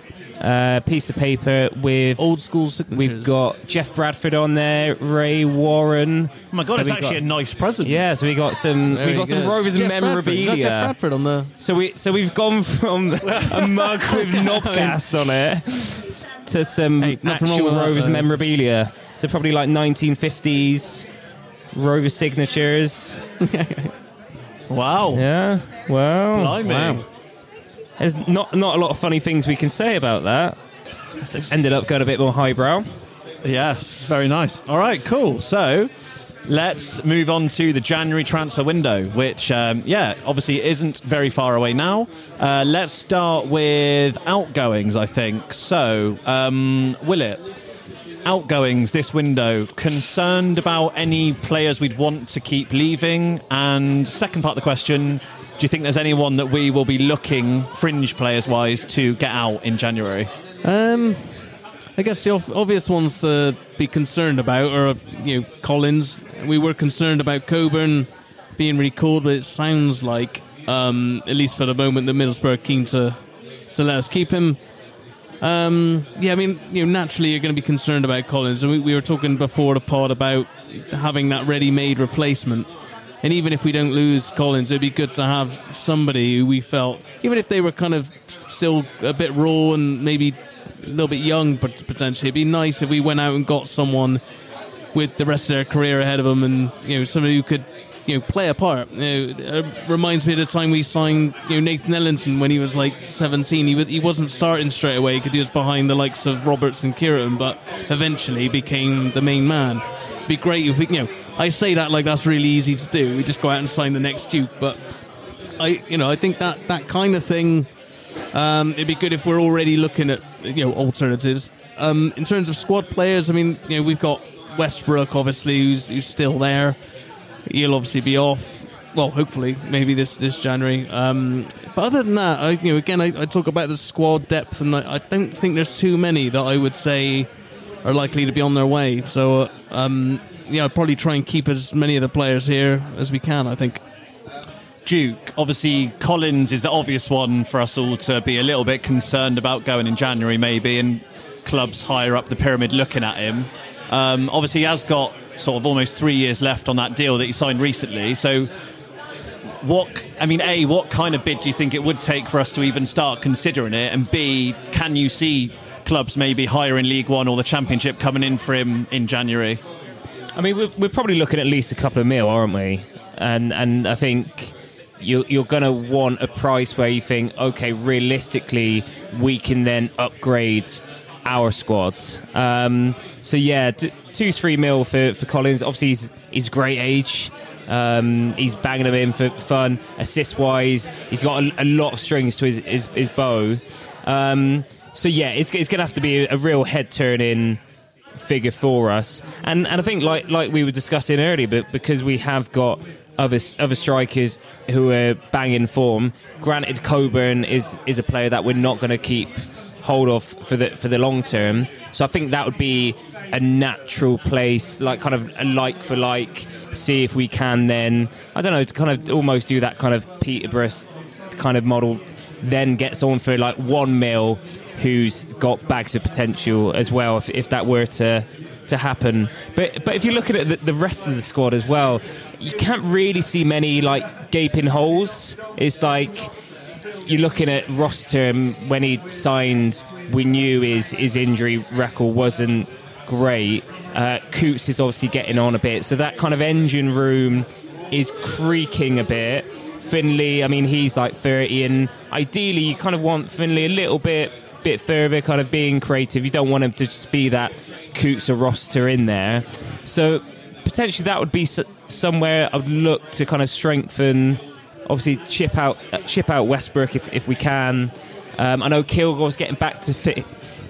uh, piece of paper with... Old school signatures. We've got Jeff Bradford on there, Ray Warren. Oh my god, So it's we actually got- a nice present. Yeah, so we got some we Very got some good. Rovers Jeff Bradford. Is that memorabilia. Jeff Bradford on the... So we so we've gone from a mug with Knobcast on it s- to some Hey, nothing wrong actual with that, Rovers though. memorabilia. So probably like nineteen fifties Rovers signatures. Wow. Yeah. Well, Blimey. Wow. there's not not a lot of funny things we can say about that. So ended up going a bit more highbrow. Yes, very nice. All right, cool. So let's move on to the January transfer window, which, um, yeah, obviously isn't very far away now. Uh, let's start with outgoings, I think. So, um, Willett, outgoings this window, concerned about any players we'd want to keep leaving? And second part of the question, do you think there's anyone that we will be looking, fringe players-wise, to get out in January? Um, I guess the ov- obvious ones to be concerned about are, you know, Collins. We were concerned about Coburn being recalled, but it sounds like, um, at least for the moment, that Middlesbrough are keen to to let us keep him. Um, yeah, I mean, you know, naturally you're going to be concerned about Collins. And we, we were talking before the pod about having that ready-made replacement. And even if we don't lose Collins, it'd be good to have somebody who we felt, even if they were kind of still a bit raw and maybe a little bit young, but potentially, it'd be nice if we went out and got someone with the rest of their career ahead of them, and you know, somebody who could, you know, play a part. You know, it reminds me of the time we signed, you know, Nathan Ellenson when he was like seventeen. He was, he wasn't starting straight away because he was behind the likes of Roberts and Kieran, but eventually became the main man. It'd be great if we, you know, I say that like that's really easy to do. We just go out and sign the next Duke, but I, you know, I think that that kind of thing. Um, it'd be good if we're already looking at, you know, alternatives. Um, in terms of squad players, I mean, you know, we've got Westbrook, obviously, who's, who's still there. He'll obviously be off. Well, hopefully, maybe this this January. Um, but other than that, I, you know, again, I, I talk about the squad depth, and I, I don't think there's too many that I would say are likely to be on their way. So, um, yeah, I'd probably try and keep as many of the players here as we can, I think. Duke, obviously Collins is the obvious one for us all to be a little bit concerned about going in January maybe, and clubs higher up the pyramid looking at him. Um, obviously he has got sort of almost three years left on that deal that he signed recently. So what, I mean, A, what kind of bid do you think it would take for us to even start considering it? And B, can you see clubs maybe higher in League One or the Championship coming in for him in January? I mean, we're, we're probably looking at least a couple of mil, aren't we? And and I think you, you're going to want a price where you think, okay, realistically, we can then upgrade our squads. Um, so yeah, t- two, three mil for, for Collins. Obviously, he's, he's a great age. Um, he's banging them in for fun. Assist-wise, he's got a, a lot of strings to his, his, his bow. Um, so yeah, it's, it's going to have to be a, a real head-turning figure for us. And and I think, like like we were discussing earlier, but because we have got other other strikers who are banging form. Granted, Coburn is is a player that we're not going to keep hold of for the for the long term. So I think that would be a natural place, like kind of a like for like. See if we can then, I don't know, to kind of almost do that kind of Peterborough kind of model. Then get someone for like one mil who's got bags of potential as well, if, if that were to to happen. But but if you look at it, the, the rest of the squad as well, you can't really see many like gaping holes. It's like you're looking at roster when he signed, we knew his his injury record wasn't great. Uh, Coots is obviously getting on a bit, so that kind of engine room is creaking a bit. Finley, I mean, he's like thirty, and ideally you kind of want Finley a little bit bit further, kind of being creative. You don't want him to just be that Coots or roster in there. So potentially that would be s- somewhere I would look to kind of strengthen. Obviously, chip out uh, chip out Westbrook if if we can. Um, I know Kilgore's getting back to fit.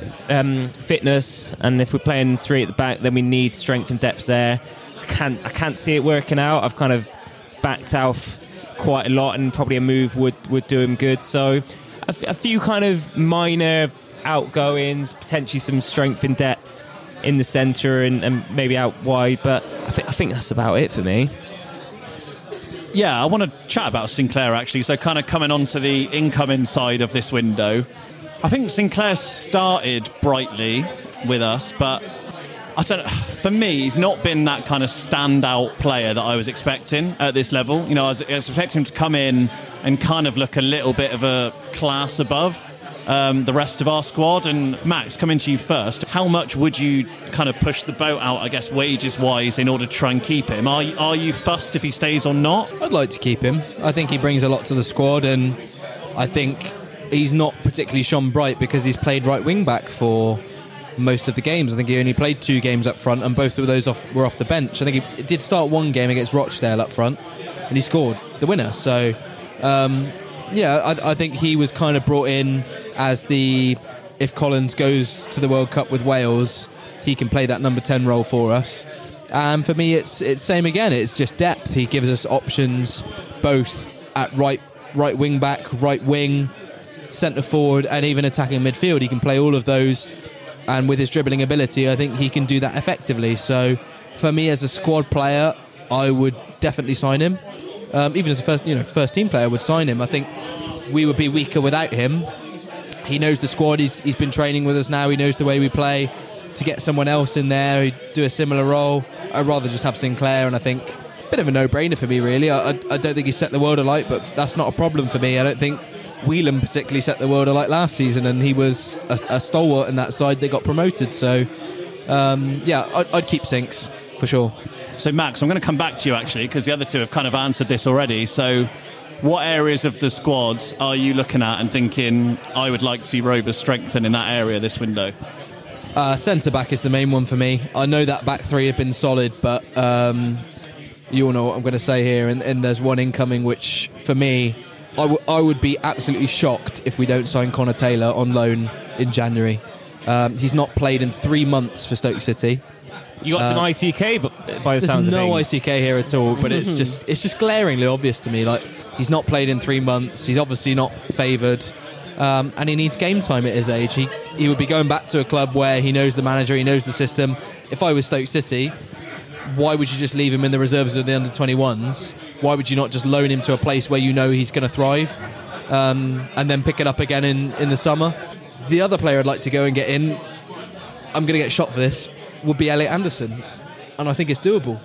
Um, fitness, and if we're playing three at the back, then we need strength and depth there. I can't, I can't see it working out. I've kind of backed Alf quite a lot, and probably a move would, would do him good. So a, f- a few kind of minor outgoings, potentially some strength and depth in the centre, and, and maybe out wide. But I think I think that's about it for me. Yeah, I want to chat about Sinclair actually. So kind of coming on to the incoming side of this window. I think Sinclair started brightly with us, but I don't, for me, he's not been that kind of standout player that I was expecting at this level. You know, I was, I was expecting him to come in and kind of look a little bit of a class above um, the rest of our squad. And Max, coming to you first, how much would you kind of push the boat out, I guess, wages-wise, in order to try and keep him? Are, are you fussed if he stays or not? I'd like to keep him. I think he brings a lot to the squad, and I think he's not particularly shone bright because he's played right wing back for most of the games. I think he only played two games up front, and both of those off, were off the bench. I think he did start one game against Rochdale up front, and he scored the winner. So, um, yeah, I, I think he was kind of brought in as the, if Collins goes to the World Cup with Wales, he can play that number ten role for us. And for me, it's it's same again. It's just depth. He gives us options both at right right wing back, right wing, centre forward, and even attacking midfield. He can play all of those, and with his dribbling ability, I think he can do that effectively. So for me, as a squad player, I would definitely sign him. Um, even as a first, you know, first team player, I would sign him. I think we would be weaker without him. he knows the squad. He's he's been training with us now. He knows the way we play. To get someone else in there who do a similar role, I'd rather just have Sinclair, and I think a bit of a no-brainer for me, really. I, I, I don't think he set the world alight, but that's not a problem for me. I don't think Whelan particularly set the world alight last season, and he was a, a stalwart in that side. They got promoted, so um, yeah, I'd, I'd keep Sinks for sure. So Max, I'm going to come back to you actually, because the other two have kind of answered this already. So what areas of the squad are you looking at and thinking, I would like to see Rovers strengthen in that area this window? Uh, centre-back is the main one for me. I know that back three have been solid, but um, you all know what I'm going to say here, and, and there's one incoming which, for me, I, w- I would be absolutely shocked if we don't sign Connor Taylor on loan in January. Um, he's not played in three months for Stoke City. You got Uh, some I C K, but by the There's sounds of no things. I C K here at all, but it's just it's just glaringly obvious to me. Like, he's not played in three months. He's obviously not favoured. Um, and he needs game time at his age. He he would be going back to a club where he knows the manager, he knows the system. If I was Stoke City, why would you just leave him in the reserves of the under twenty-ones? Why would you not just loan him to a place where you know he's going to thrive, um, and then pick it up again in, in the summer? The other player I'd like to go and get in, I'm going to get shot for this, would be Elliot Anderson. And I think it's doable.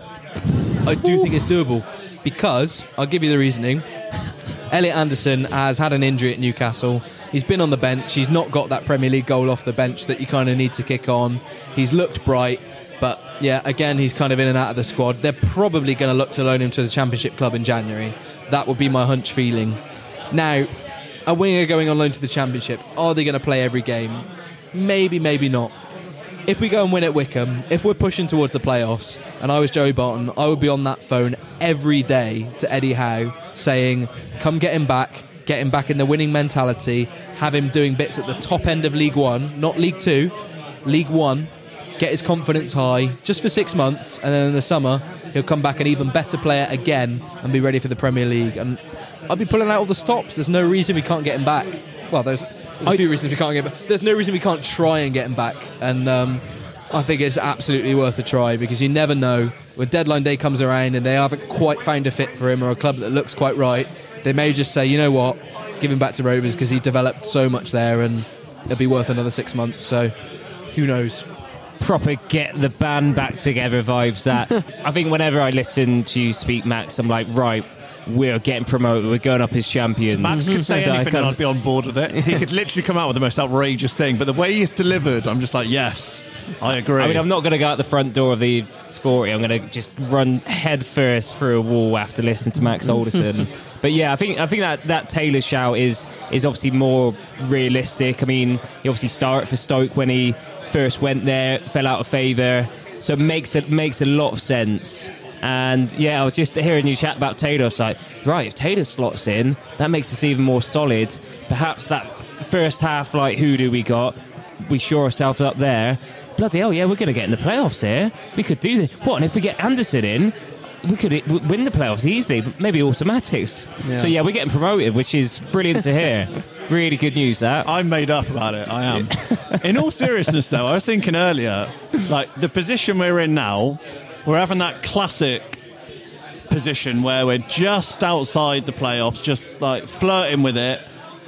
I do think it's doable, because I'll give you the reasoning. Elliot Anderson has had an injury at Newcastle. He's been on the bench. He's not got that Premier League goal off the bench that you kind of need to kick on. He's looked bright, but yeah, again, he's kind of in and out of the squad. They're probably going to look to loan him to the Championship club in January. That would be my hunch feeling. Now, a winger going on loan to the Championship, are they going to play every game? Maybe, maybe not. If we go and win at Wickham, if we're pushing towards the playoffs, and I was Joey Barton, I would be on that phone every day to Eddie Howe saying, come get him back, get him back in the winning mentality, have him doing bits at the top end of League One, not League Two, League One, get his confidence high just for six months, and then in the summer he'll come back an even better player again and be ready for the Premier League. And I'll be pulling out all the stops. There's no reason we can't get him back. Well, there's, there's a few reasons we can't get him back. There's no reason we can't try and get him back. And um, I think it's absolutely worth a try, because you never know when deadline day comes around and they haven't quite found a fit for him or a club that looks quite right. They may just say, you know what, give him back to Rovers, because he developed so much there and it'll be worth another six months. So who knows? Proper get the band back together vibes. That I think whenever I listen to you speak, Max, I'm like, right, we're getting promoted, we're going up as champions. Max could say So I anything kind and of- I'd be on board with it. He could literally come out with the most outrageous thing, but the way he's delivered, I'm just like, yes, I agree. I mean, I'm not going to go out the front door of the Sporty. I'm going to just run head first through a wall after listening to Max Alderson. But yeah, I think I think that, that Taylor shout is is obviously more realistic. I mean, he obviously started for Stoke when he first went there, fell out of favour, so it makes it makes a lot of sense. And yeah, I was just hearing you chat about Taylor. It's like, right, if Taylor slots in, that makes us even more solid. Perhaps that first half, like, who do we got? We shore ourselves up there. Bloody hell, yeah, we're going to get in the playoffs here. We could do this. What, and if we get Anderson in, we could i- w- win the playoffs easily, maybe automatics. Yeah. So yeah, we're getting promoted, which is brilliant to hear. Really good news, that. I'm made up about it. I am. In all seriousness, though, I was thinking earlier, like, the position we're in now, we're having that classic position where we're just outside the playoffs, just like flirting with it.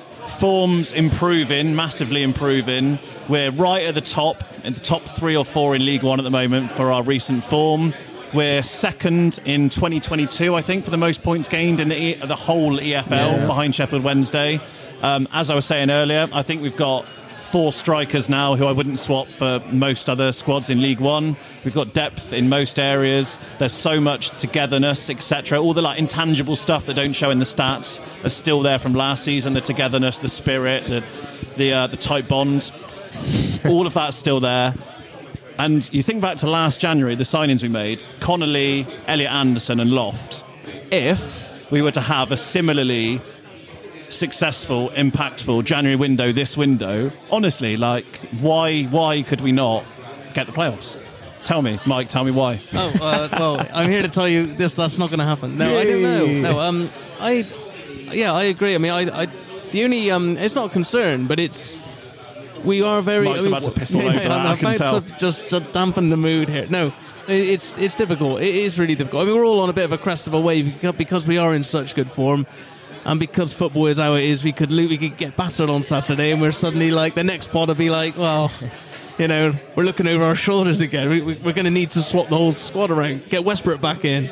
Form's improving, massively improving. We're right at the top, in the top three or four in League One at the moment for our recent form. We're second in twenty twenty-two, I think, for the most points gained in the, e- the whole E F L, Yeah. behind Sheffield Wednesday. Um, as I was saying earlier, I think we've got four strikers now who I wouldn't swap for most other squads in League One. We've got depth in most areas. There's so much togetherness, et cetera. All the like intangible stuff that don't show in the stats are still there from last season. The togetherness, the spirit, the the uh, the tight bond. All of that's still there. And you think back to last January, the signings we made: Connolly, Elliot Anderson, and Loft. If we were to have a similarly successful, impactful January window this window, honestly, like, why why could we not get the playoffs? Tell me, Mike, tell me why. Oh, uh, well, I'm here to tell you this. That's not going to happen. No, I don't know. No, um, I, yeah, I agree. I mean, I, I the only, um, it's not a concern, but it's, we are very. Mike's I mean, about to piss all over that, I'm I can about tell. to just to dampen the mood here. No, it- it's it's difficult. It is really difficult. I mean, we're all on a bit of a crest of a wave because we are in such good form. And because football is how it is, we could lo- we could get battered on Saturday, and we're suddenly like, the next pod will be like, well, you know, we're looking over our shoulders again. We, we, we're going to need to swap the whole squad around, get Westbrook back in.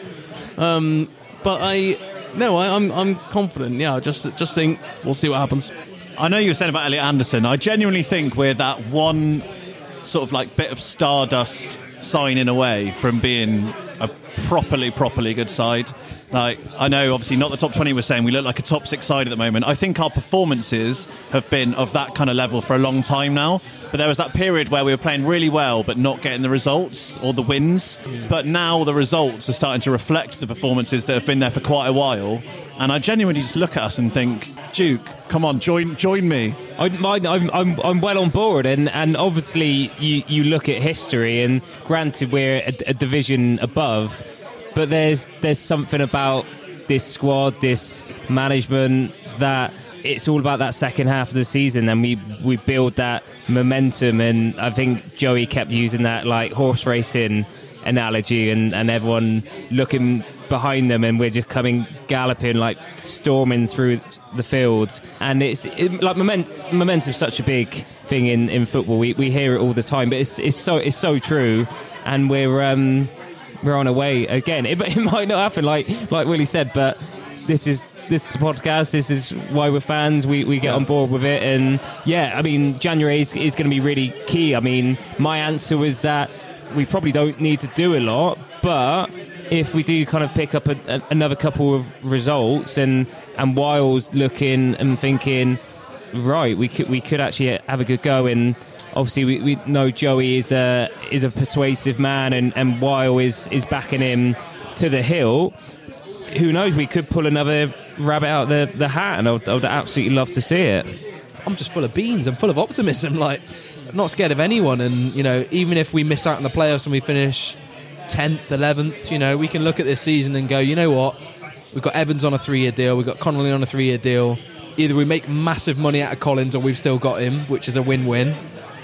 Um, but I, no, I, I'm I'm confident. Yeah, I just just think we'll see what happens. I know you were saying about Elliot Anderson. I genuinely think we're that one sort of like bit of stardust signing away from being a properly, properly good side. Like, I know, obviously, not the top twenty we're saying. We look like a top six side at the moment. I think our performances have been of that kind of level for a long time now. But there was that period where we were playing really well but not getting the results or the wins. But now the results are starting to reflect the performances that have been there for quite a while. And I genuinely just look at us and think, Duke, come on, join join me. I, I'm, I'm, I'm well on board, and, and obviously you, you look at history, and granted we're a, a division above, but there's there's something about this squad, this management, that it's all about that second half of the season, and we, we build that momentum. And I think Joey kept using that like horse racing analogy, and, and everyone looking behind them, and we're just coming galloping, like storming through the fields. And it's it, like moment, momentum's such a big thing in, in football. We we hear it all the time, but it's it's so it's so true, and we're um we're on our way again. It, it might not happen, like like Willie said, but this is this is the podcast. This is why we're fans. We we get yeah. on board with it, and yeah, I mean January is, is going to be really key. I mean, my answer was that we probably don't need to do a lot, but if we do kind of pick up a, a, another couple of results, and and Wiles looking and thinking, right, we could we could actually have a good go. And obviously we, we know Joey is a is a persuasive man, and and Weil is is backing him to the hill. Who knows? We could pull another rabbit out the the hat, and I would, I would absolutely love to see it. I'm just full of beans. I'm full of optimism. Like, I'm not scared of anyone. And you know, even if we miss out on the playoffs and we finish tenth, eleventh, you know, we can look at this season and go, you know what, we've got Evans on a three-year deal, we've got Connolly on a three-year deal. Either we make massive money out of Collins, or we've still got him, which is a win-win.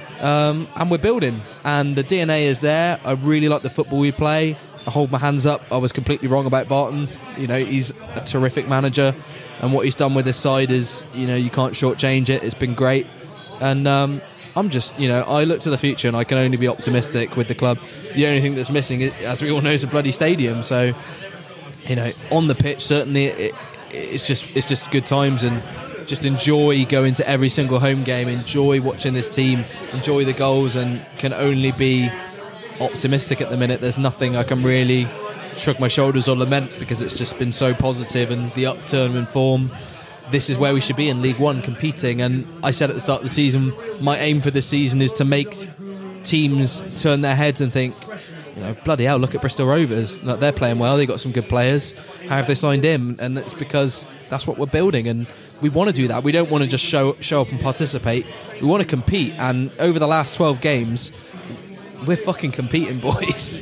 Um, and we're building, and the D N A is there. I really like the football we play. I hold my hands up. I was completely wrong about Barton. You know, he's a terrific manager, and what he's done with this side is, you know, you can't shortchange it. It's been great. And um, I'm just, you know, I look to the future and I can only be optimistic with the club. The only thing that's missing, as we all know, is a bloody stadium. So, you know, on the pitch, certainly it, it's just it's just good times, and just enjoy going to every single home game, enjoy watching this team, enjoy the goals, and can only be optimistic at the minute. There's nothing I can really shrug my shoulders or lament, because it's just been so positive, and the upturn in form. This is where we should be in League One, competing. And I said at the start of the season, my aim for this season is to make teams turn their heads and think, you know, bloody hell, look at Bristol Rovers. Like, they're playing well, they've got some good players. How have they signed him? And it's because that's what we're building, and we want to do that. We don't want to just show show up and participate. We want to compete, and over the last twelve games, we're fucking competing, boys.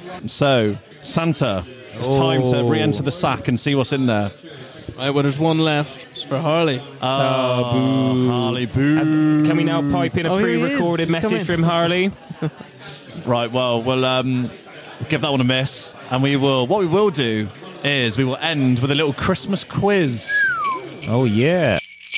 So, Santa, it's oh. time to re-enter the sack and see what's in there. Right, well, there's one left. It's for Harley. Oh, oh boo. Harley, boo. Have, can we now pipe in a oh, pre-recorded message from Harley? Right, well, we'll um, give that one a miss. And we will. What we will do is we will end with a little Christmas quiz. Oh, yeah.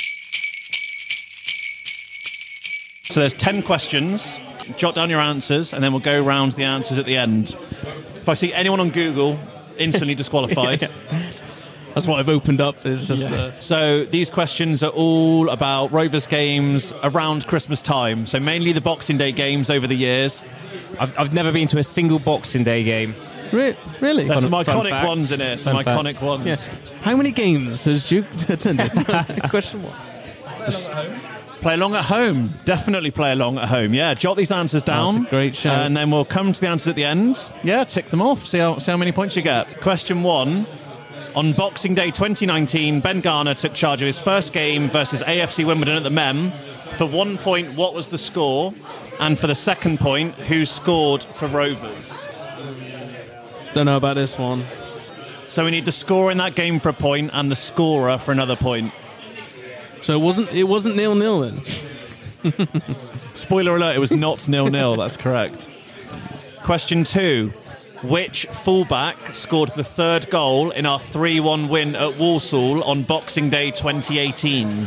So there's ten questions. Jot down your answers, and then we'll go round the answers at the end. If I see anyone on Google, instantly disqualified. yeah, yeah. That's what I've opened up. It's just yeah. uh... So these questions are all about Rovers games around Christmas time. So mainly the Boxing Day games over the years. I've, I've never been to a single Boxing Day game. Re- really? There's Fun, some iconic facts. ones in it. Some Fun iconic facts. ones. Yeah. How many games has Duke attended? Question one. Play along at home. Definitely play along at home. Yeah, jot these answers down. That's a great shout. And then we'll come to the answers at the end. Yeah, tick them off. See how, see how many points you get. Question one. On Boxing Day twenty nineteen, Ben Garner took charge of his first game versus A F C Wimbledon at the Mem. For one point, what was the score? And for the second point, who scored for Rovers? Don't know about this one. So we need the score in that game for a point and the scorer for another point. So it wasn't it wasn't nil nil then? Spoiler alert, it was not nil nil. That's correct. Question two. Which fullback scored the third goal in our three one win at Walsall on Boxing Day twenty eighteen?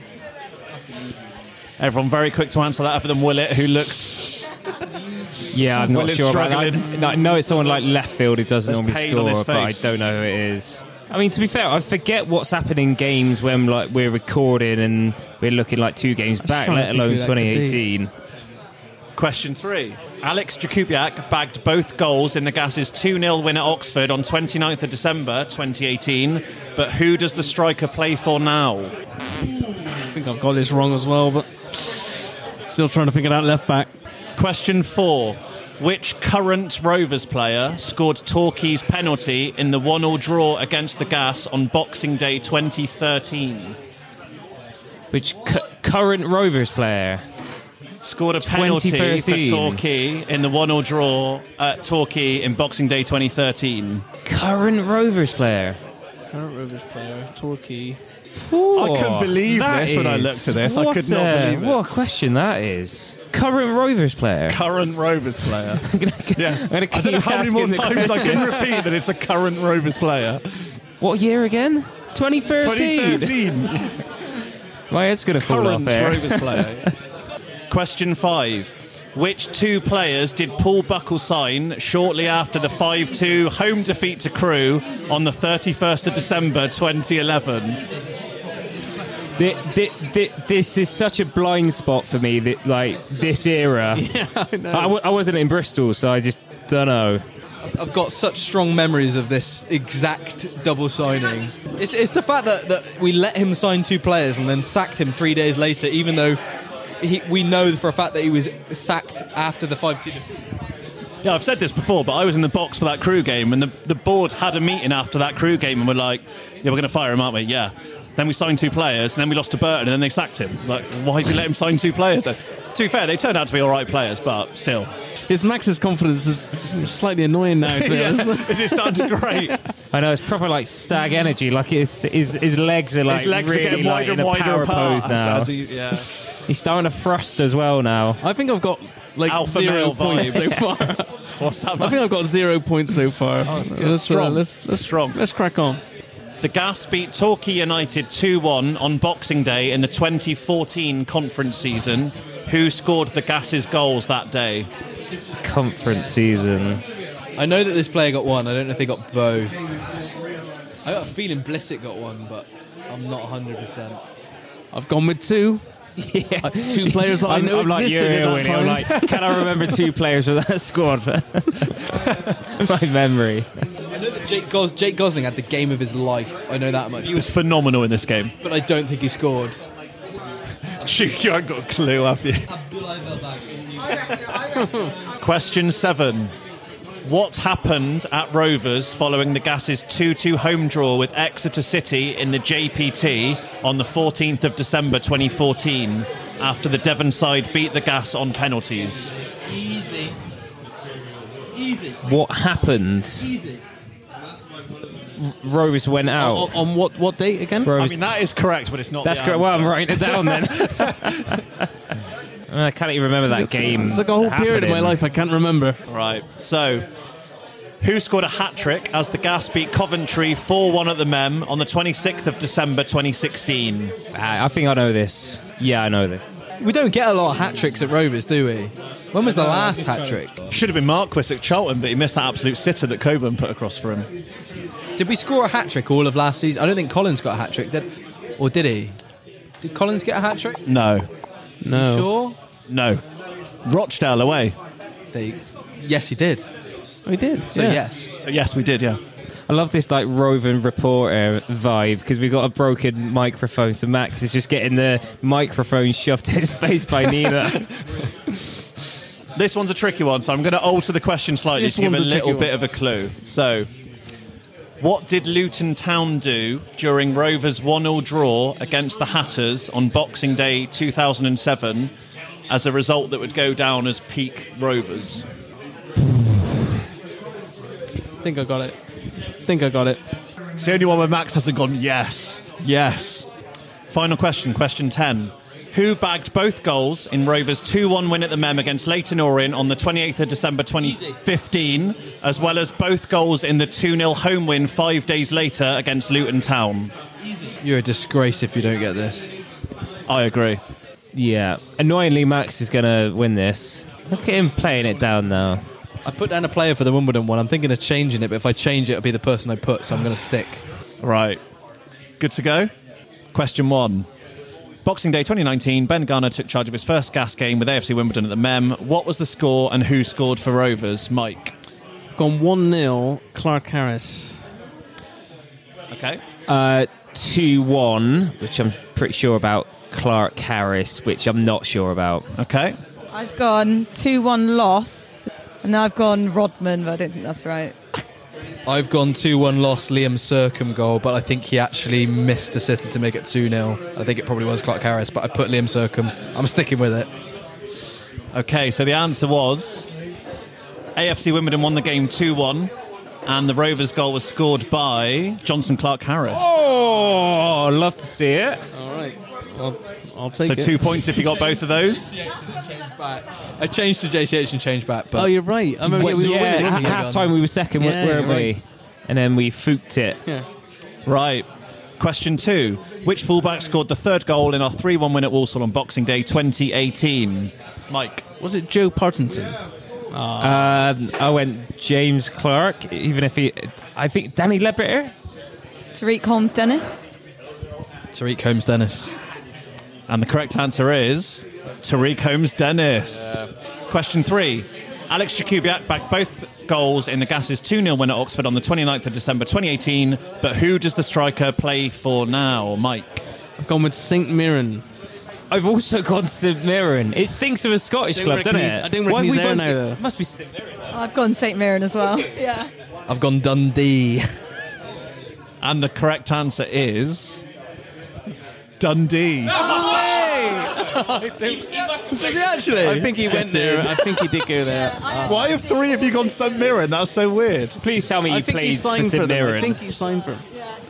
Everyone very quick to answer that, other than Willett, who looks... Yeah, I'm not Will is sure about that. struggling. I, I know it's someone like left field who doesn't There's normally pain on his score, but I face. don't know who it is. I mean, to be fair, I forget what's happening in games when like we're recording and we're looking like two games back, trying to let think alone who that could twenty be. eighteen. Question three. Alex Jakubiak bagged both goals in the Gas's two nil win at Oxford on twenty-ninth of December twenty eighteen, but who does the striker play for now? I think I've got this wrong as well, but still trying to figure out left back. Question four. Which current Rovers player scored Torquay's penalty in the one all draw against the Gas on Boxing Day twenty thirteen? Which cu- current Rovers player? Scored a penalty for twenty thirteen. Torquay in the one all draw at Torquay in Boxing Day twenty thirteen. Current Rovers player. Current Rovers player, Torquay. I couldn't believe this when I looked at this. I could not believe it. What a question that is. Current Rovers player. Current Rovers player. I'm gonna, Yeah. I'm gonna I keep don't know how many more asking the times I question. can repeat that it's a current Rovers player. What year again? twenty thirteen. twenty thirteen. My head's gonna fall Current off here. Rovers player. Question five. Which two players did Paul Buckle sign shortly after the five two home defeat to Crewe on the thirty-first of December twenty eleven? Thi- thi- thi- This is such a blind spot for me. That like this era. Yeah, I know. I, w- I wasn't in Bristol, so I just don't know. I've got such strong memories of this exact double signing. It's, it's the fact that, that we let him sign two players and then sacked him three days later, even though he, we know for a fact that he was sacked after the five two defeat. Yeah, I've said this before, but I was in the box for that Crewe game, and the, the board had a meeting after that Crewe game, and we're like, yeah, we're going to fire him, aren't we? Yeah. Then we signed two players, and then we lost to Burton, and then they sacked him. Like, why did you let him sign two players then? To be fair, they turned out to be all right players, but still. His Max's confidence is slightly annoying now, to be Yeah, honest. it started great. I know it's proper like stag energy. Like his his, his legs are like His legs really are getting like, wider in and a wider power apart. pose now. as he- yeah. He's starting to thrust as well now. I think I've got like Alpha zero male points so vibes. far. What's that? I think I've got zero points so far. let's, uh, Strong. let's, let's, Strong. let's crack on. The Gas beat Torquay United two one on Boxing Day in the twenty fourteen conference season. Who scored the Gas's goals that day? Conference season. I know that this player got one. I don't know if they got both. I got a feeling Blissett got one, but I'm not one hundred percent. I've gone with two. Yeah. Uh, two players that I I'm, know I'm like you, existed at that Winnie. I'm time. like, can I remember two players with that squad? My memory. I know that Jake, Gos- Jake Gosling had the game of his life. I know that much. He was phenomenal in this game. But I don't think he scored. Shoot, you haven't got a clue, have you? Question seven. What happened at Rovers following the Gas's two two home draw with Exeter City in the J P T on the fourteenth of December twenty fourteen after the Devon side beat the Gas on penalties? Easy. Easy. What happened? Easy. Rovers went out. On, on what, what date again? I Rovers. mean, that is correct, but it's not That's the correct. Well, I'm answer. writing it down then. I can't even remember that game. It's like a whole period of my happening. life I can't remember. Right, so who scored a hat-trick as the Gas beat Coventry four one at the Mem on the twenty-sixth of December twenty sixteen? Ah, I think I know this. Yeah, I know this. We don't get a lot of hat tricks at Rovers, do we? When was the last hat trick? Should have been Marquis at Charlton, but he missed that absolute sitter that Coburn put across for him. Did we score a hat trick all of last season? I don't think Collins got a hat trick, did, or did he? Did Collins get a hat trick? No. No. Sure. No. Rochdale away. They, yes, he did. Oh, he did. So yeah. yes. So yes, we did, yeah. I love this like roving reporter vibe because we've got a broken microphone, so Max is just getting the microphone shoved in his face by Nina. This one's a tricky one, so I'm going to alter the question slightly This to give a one's a little tricky bit one. of a clue. So, what did Luton Town do during Rovers' one nil draw against the Hatters on Boxing Day two thousand seven as a result that would go down as peak Rovers? I think I got it. I think I got it. It's the only one where Max hasn't gone, yes, yes. Final question, question ten. Who bagged both goals in Rovers' two one win at the Mem against Leyton Orient on the twenty-eighth of December twenty fifteen, as well as both goals in the two nil home win five days later against Luton Town? You're a disgrace if you don't get this. I agree. Yeah. Annoyingly, Max is going to win this. Look at him playing it down now. I put down a player for the Wimbledon one. I'm thinking of changing it, but if I change it, it'll be the person I put, so I'm going to stick. Right. Good to go? Question one. Boxing Day twenty nineteen, Ben Garner took charge of his first gas game with A F C Wimbledon at the Mem. What was the score and who scored for Rovers? Mike. I've gone one nil, Clark Harris. Okay. Uh, two one, which I'm pretty sure about. Clark Harris, which I'm not sure about. Okay. I've gone two one loss, and then I've gone Rodman, but I don't think that's right. I've gone two one loss, Liam Sercombe goal, but I think he actually missed a sitter to make it two nil. I think it probably was Clark Harris, but I put Liam Sercombe. I'm sticking with it. Okay, so the answer was A F C Wimbledon won the game two one, and the Rovers goal was scored by Johnson Clark Harris. Oh, love to see it. All right. I'll, I'll take So it. two points if you got both of those. I changed to J C H and changed back, but Oh, you're right. I remember Wait, we were Yeah, winning, at wasn't it? half time we were second, Yeah, weren't you're we? right. And then we fooked it. Yeah. Right. Question two. Which fullback scored the third goal in our three one win at Walsall on Boxing Day twenty eighteen? Mike. Was it Joe Partington? Um, I went James Clark, even if he... I think Danny Ledbetter? Tariq Holmes Dennis. Tariq Holmes Dennis. And the correct answer is Tariq Holmes Dennis. Question three. Alex Jakubiak backed both goals in the Gases two nil win at Oxford on the twenty-ninth of December twenty eighteen, but who does the striker play for now? Mike. I've gone with Saint Mirren. I've also gone St Mirren. It stinks of a Scottish I club, didn't doesn't reckon- it? I didn't reckon Why he's we there both- now, though. It must be St Mirren. I've gone Saint Mirren as well. Yeah. I've gone Dundee. And the correct answer is Dundee. Does he actually? I think he went there. I think he did go there. Why have three of you gone St Mirren? That's so weird. Please tell me I you think he played for signed for St them. I Mirren. think he signed for them.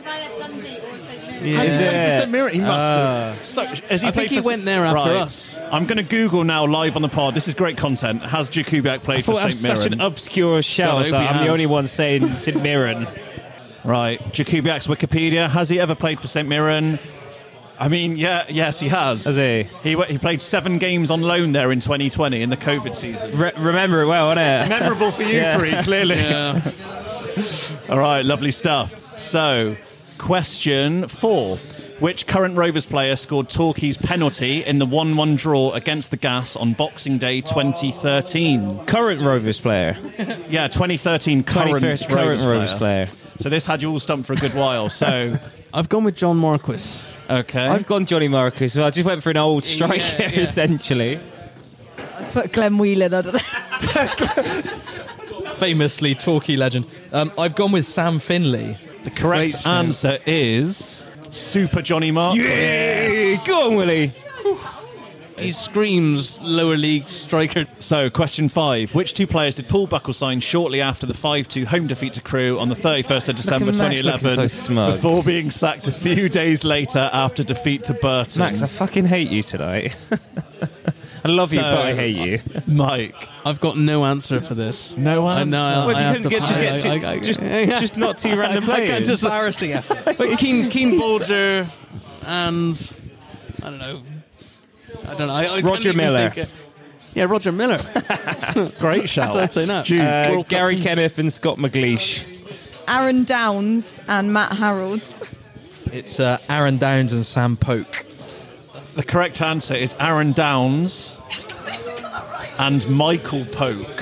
Yeah. Yeah. St Mirren, he must Ah. have. So, has he I played think he for- went there after Right. us. I'm going to Google now live on the pod. This is great content. Has Jakubiak I played for thought that was St such Mirren? an obscure shout. God, I So hope he I'm the has. only one saying St Mirren. Right. Jakubiak's Wikipedia. Has he ever played for St Mirren? I mean, yeah, yes, he has. Has he? He, w- he played seven games on loan there in twenty twenty in the COVID season. Re- remember it well, innit? Memorable for you Yeah. three, clearly. Yeah. All right, lovely stuff. So, question four. Which current Rovers player scored Torquay's penalty in the one one draw against the Gas on Boxing Day twenty thirteen? Current Rovers player. Yeah, twenty thirteen current, twenty-first current Rovers player. So this had you all stumped for a good while. So, I've gone with John Marquis. okay. I've gone Johnny Marcus. Well, I just went for an old striker, Yeah, yeah. essentially. I put Glenn Whelan, I don't know. Famously Torquay legend. Um, I've gone with Sam Finley. the correct great show. answer is Super Johnny Mark. Yeah! Go on, Willie. He screams lower league striker. So, question five. Which two players did Paul Buckle sign shortly after the five two home defeat to Crewe on the thirty-first of December Max twenty eleven looking so smug. before being sacked a few days later after defeat to Burton? Max, I fucking hate you tonight. I love you, So- but I hate you. Mike. I've got no answer for this. No I answer. know. I, Well, I you have couldn't to- get- just I- get I- two- I- I- just- yeah. Just not two random players. Just embarrassing effort. But Keen, Keen Bolger and I don't know. I don't know. I, I can't Roger even Miller. think, uh, yeah, Roger Miller. Great shout. I'd say no. Jude. Uh, World Cup. Gary Kenneth and Scott McLeish. Aaron Downs and Matt Harold. It's uh, Aaron Downs and Sam Polk. The correct answer is Aaron Downs and Michael Polk.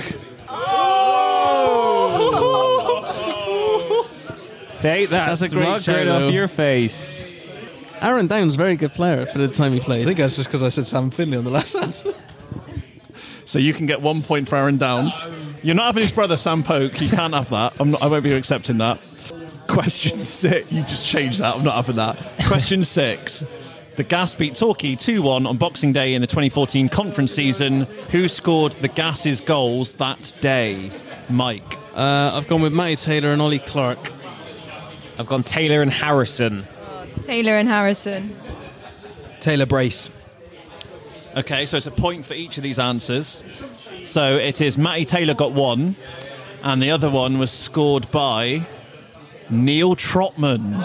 Take that That's a great smug show, grin off though. your face. Aaron Downs, very good player for the time he I played. think that's just because I said Sam Finley on the last answer. So you can get one point for Aaron Downs. You're not having his brother Sam Polk. You can't have that. I'm not, I won't be accepting that. Question six. You've just changed that. I'm not having that. Question six. The Gas beat Torquay two one on Boxing Day in the twenty fourteen conference season. Who scored the Gas's goals that day? Mike. Uh, I've gone with Matty Taylor and Ollie Clark. I've gone Taylor and Harrison. Taylor and Harrison. Taylor Brace. Okay, so it's a point for each of these answers. So it is Matty Taylor got one, and the other one was scored by Neil Trotman.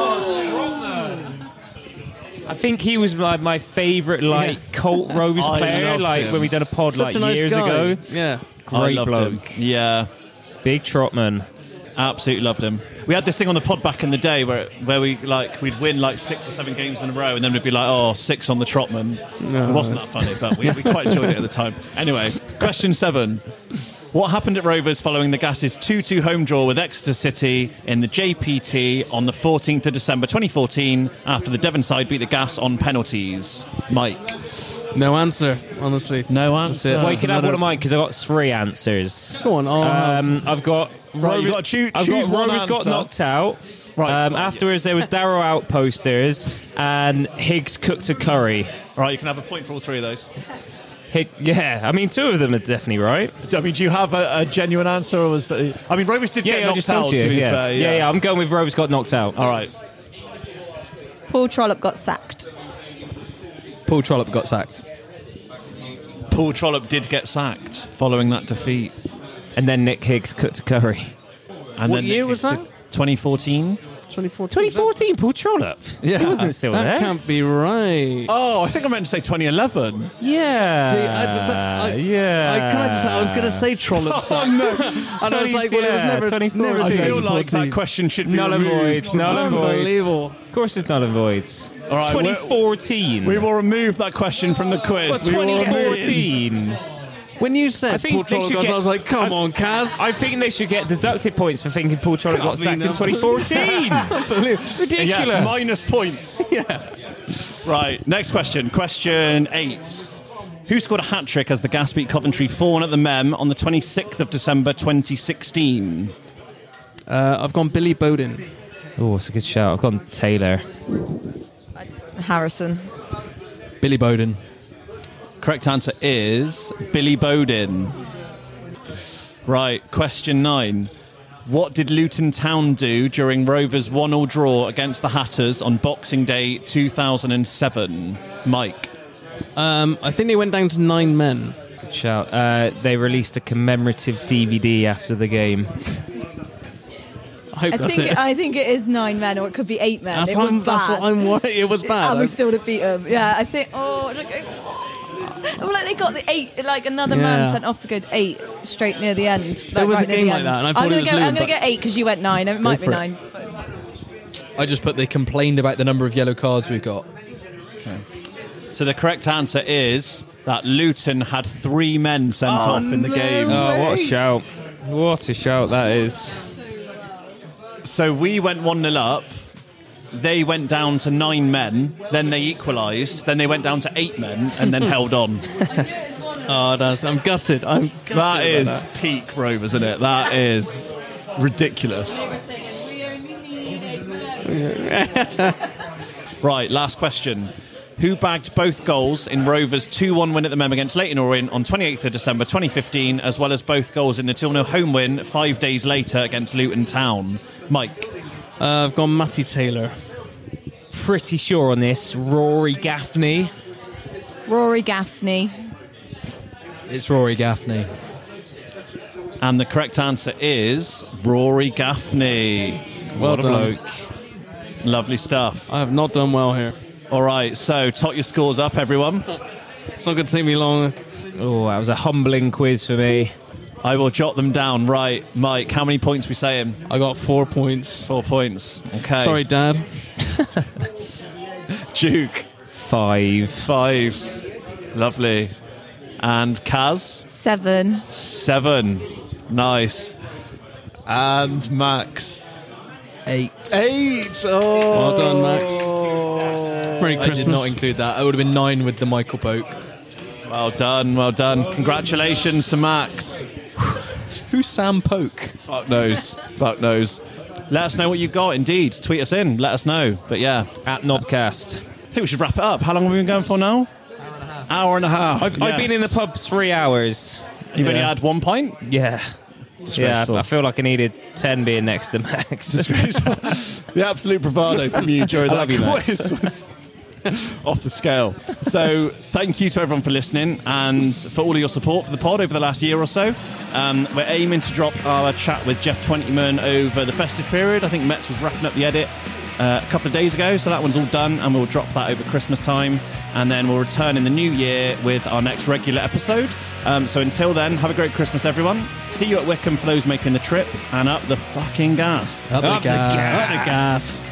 I think he was my, my favourite like Yeah. Colt Rovers I player, loved like him. when we done a pod Such like a nice years guy. ago. Yeah. I Great loved bloke. him. Yeah, Big Trotman. absolutely loved him. We had this thing on the pod back in the day where where we like we'd win like six or seven games in a row, and then we'd be like, oh, six on the Trotman. It wasn't that funny, but we, we quite enjoyed it at the time. Anyway, question seven. What happened at Rovers following the Gas's two two home draw with Exeter City in the J P T on the fourteenth of December twenty fourteen after the Devon side beat the Gas on penalties? Mike. No answer, honestly. No That's answer. it. Well, you That's can have another- one of mine because I've got three answers. Go on. I'll have- Um, I've got Right, Rovers, you've got to choo- I've choose got one Rovers got answer. knocked out. Right. Um, afterwards, there was Darrow out posters and Higgs cooked a curry. All right, you can have a point for all three of those. Hig, yeah, I mean, two of them are definitely right. I mean, do you have a, a genuine answer, or was that, I mean, Rovers did Yeah, get yeah I knocked just out. told you. To be Yeah. fair, yeah, yeah, I'm going with Rovers got knocked out. All right. Paul Trollope got sacked. Paul Trollope got sacked. Paul Trollope did get sacked following that defeat. And then Nick Higgs cooked a curry. And What then year Nick was Higgs that? did- twenty fourteen. twenty fourteen. twenty fourteen, Paul Trollope. Yeah. He wasn't still That there. can't be right. Oh, I think I meant to say twenty eleven. Yeah. See, I, that, I, yeah. I, can I just? I was going to say Trollope. Oh, no. And I was like, well, it was Yeah, never. twenty fourteen. never I feel twenty like that fourteen. question should be Null and removed. void. Null and void. Unbelievable. Of course it's null and void. All right, twenty fourteen. We will remove that question from the quiz. Well, We will remove it. twenty fourteen. When you said I think Paul they Trollope, should goes, get- I was like, come I- on, Kaz. I think they should get deducted points for thinking Paul Trollope got I sacked mean, in twenty fourteen. Ridiculous. Yeah, minus points. yeah. Right, next question. Question eight. Who scored a hat-trick as the Gas beat Coventry four one at the Mem on the twenty-sixth of December twenty sixteen? Uh, I've gone Billy Bowden. Oh, it's a good shout. I've gone Taylor. Harrison. Billy Bowden. Correct answer is Billy Bowden. Right, question nine. What did Luton Town do during Rovers' one all draw against the Hatters on Boxing Day two thousand seven? Mike. Um, I think they went down to nine men. Good shout. Uh, they released a commemorative D V D after the game. I hope I that's think it. I think it is nine men, or it could be eight men. That's, it what was I'm, that's bad. what I'm worried. It was bad. And we still defeat them. Yeah, I think. Oh, I don't go- well, like they got the eight, like another Yeah. man sent off to go to eight straight near the end. Like There was right a near game the like end. that, and I thought I'm it gonna was go. Luton, I'm going to but- get eight because you went nine. It might be for it. nine. I just put they complained about the number of yellow cards we've got. So the correct answer is that Luton had three men sent off in the game. Oh, what a shout. What a shout that is. So we went one nil up. They went down to nine men. Then they equalised. Then they went down to eight men and then held on. Oh, that's, I'm gutted. I'm gutted. That is about peak Rovers, isn't it? That is ridiculous. Right, last question. Who bagged both goals in Rovers' two one win at the Mem against Leyton Orient on twenty-eighth of December twenty fifteen, as well as both goals in the two nil home win five days later against Luton Town? Mike. Uh, I've gone Matty Taylor. Pretty sure on this. Rory Gaffney. Rory Gaffney. It's Rory Gaffney. And the correct answer is Rory Gaffney. Well What a done. bloke. Lovely stuff. I have not done well here. All right, so tot your scores up, everyone. It's not going to take me long. Oh, that was a humbling quiz for me. I will jot them down. Right, Mike, how many points we saying? I got four points. Four points. Okay. Sorry, Dad. Duke. Five. Five. Lovely. And Kaz? Seven. Seven. Nice. And Max? Eight. Eight. Oh. Well done, Max. Merry I Christmas. did not include that. I would have been nine with the Michael Boak. Well done, well done. Congratulations to Max. Who's Sam Poke? Fuck knows. Fuck knows. Let us know what you've got, indeed. Tweet us in. Let us know. But yeah, At Knobcast. I think we should wrap it up. How long have we been going for now? Hour and a half. I've, I've been in the pub three hours. You've only Yeah. had one pint? Yeah. Yeah, Disgraceful. I, I feel like I needed ten being next to Max. The absolute bravado from you during I that love you, Max. quiz was off the scale. So thank you to everyone for listening and for all of your support for the pod over the last year or so. Um, we're aiming to drop our chat with Jeff Twentyman over the festive period. I think Metz was wrapping up the edit uh, a couple of days ago, so that one's all done, and we'll drop that over Christmas time, and then we'll return in the new year with our next regular episode. Um, so until then, have a great Christmas, everyone. See you at Wickham for those making the trip, and up the fucking gas. Up the Up the gas. gas. Up the gas.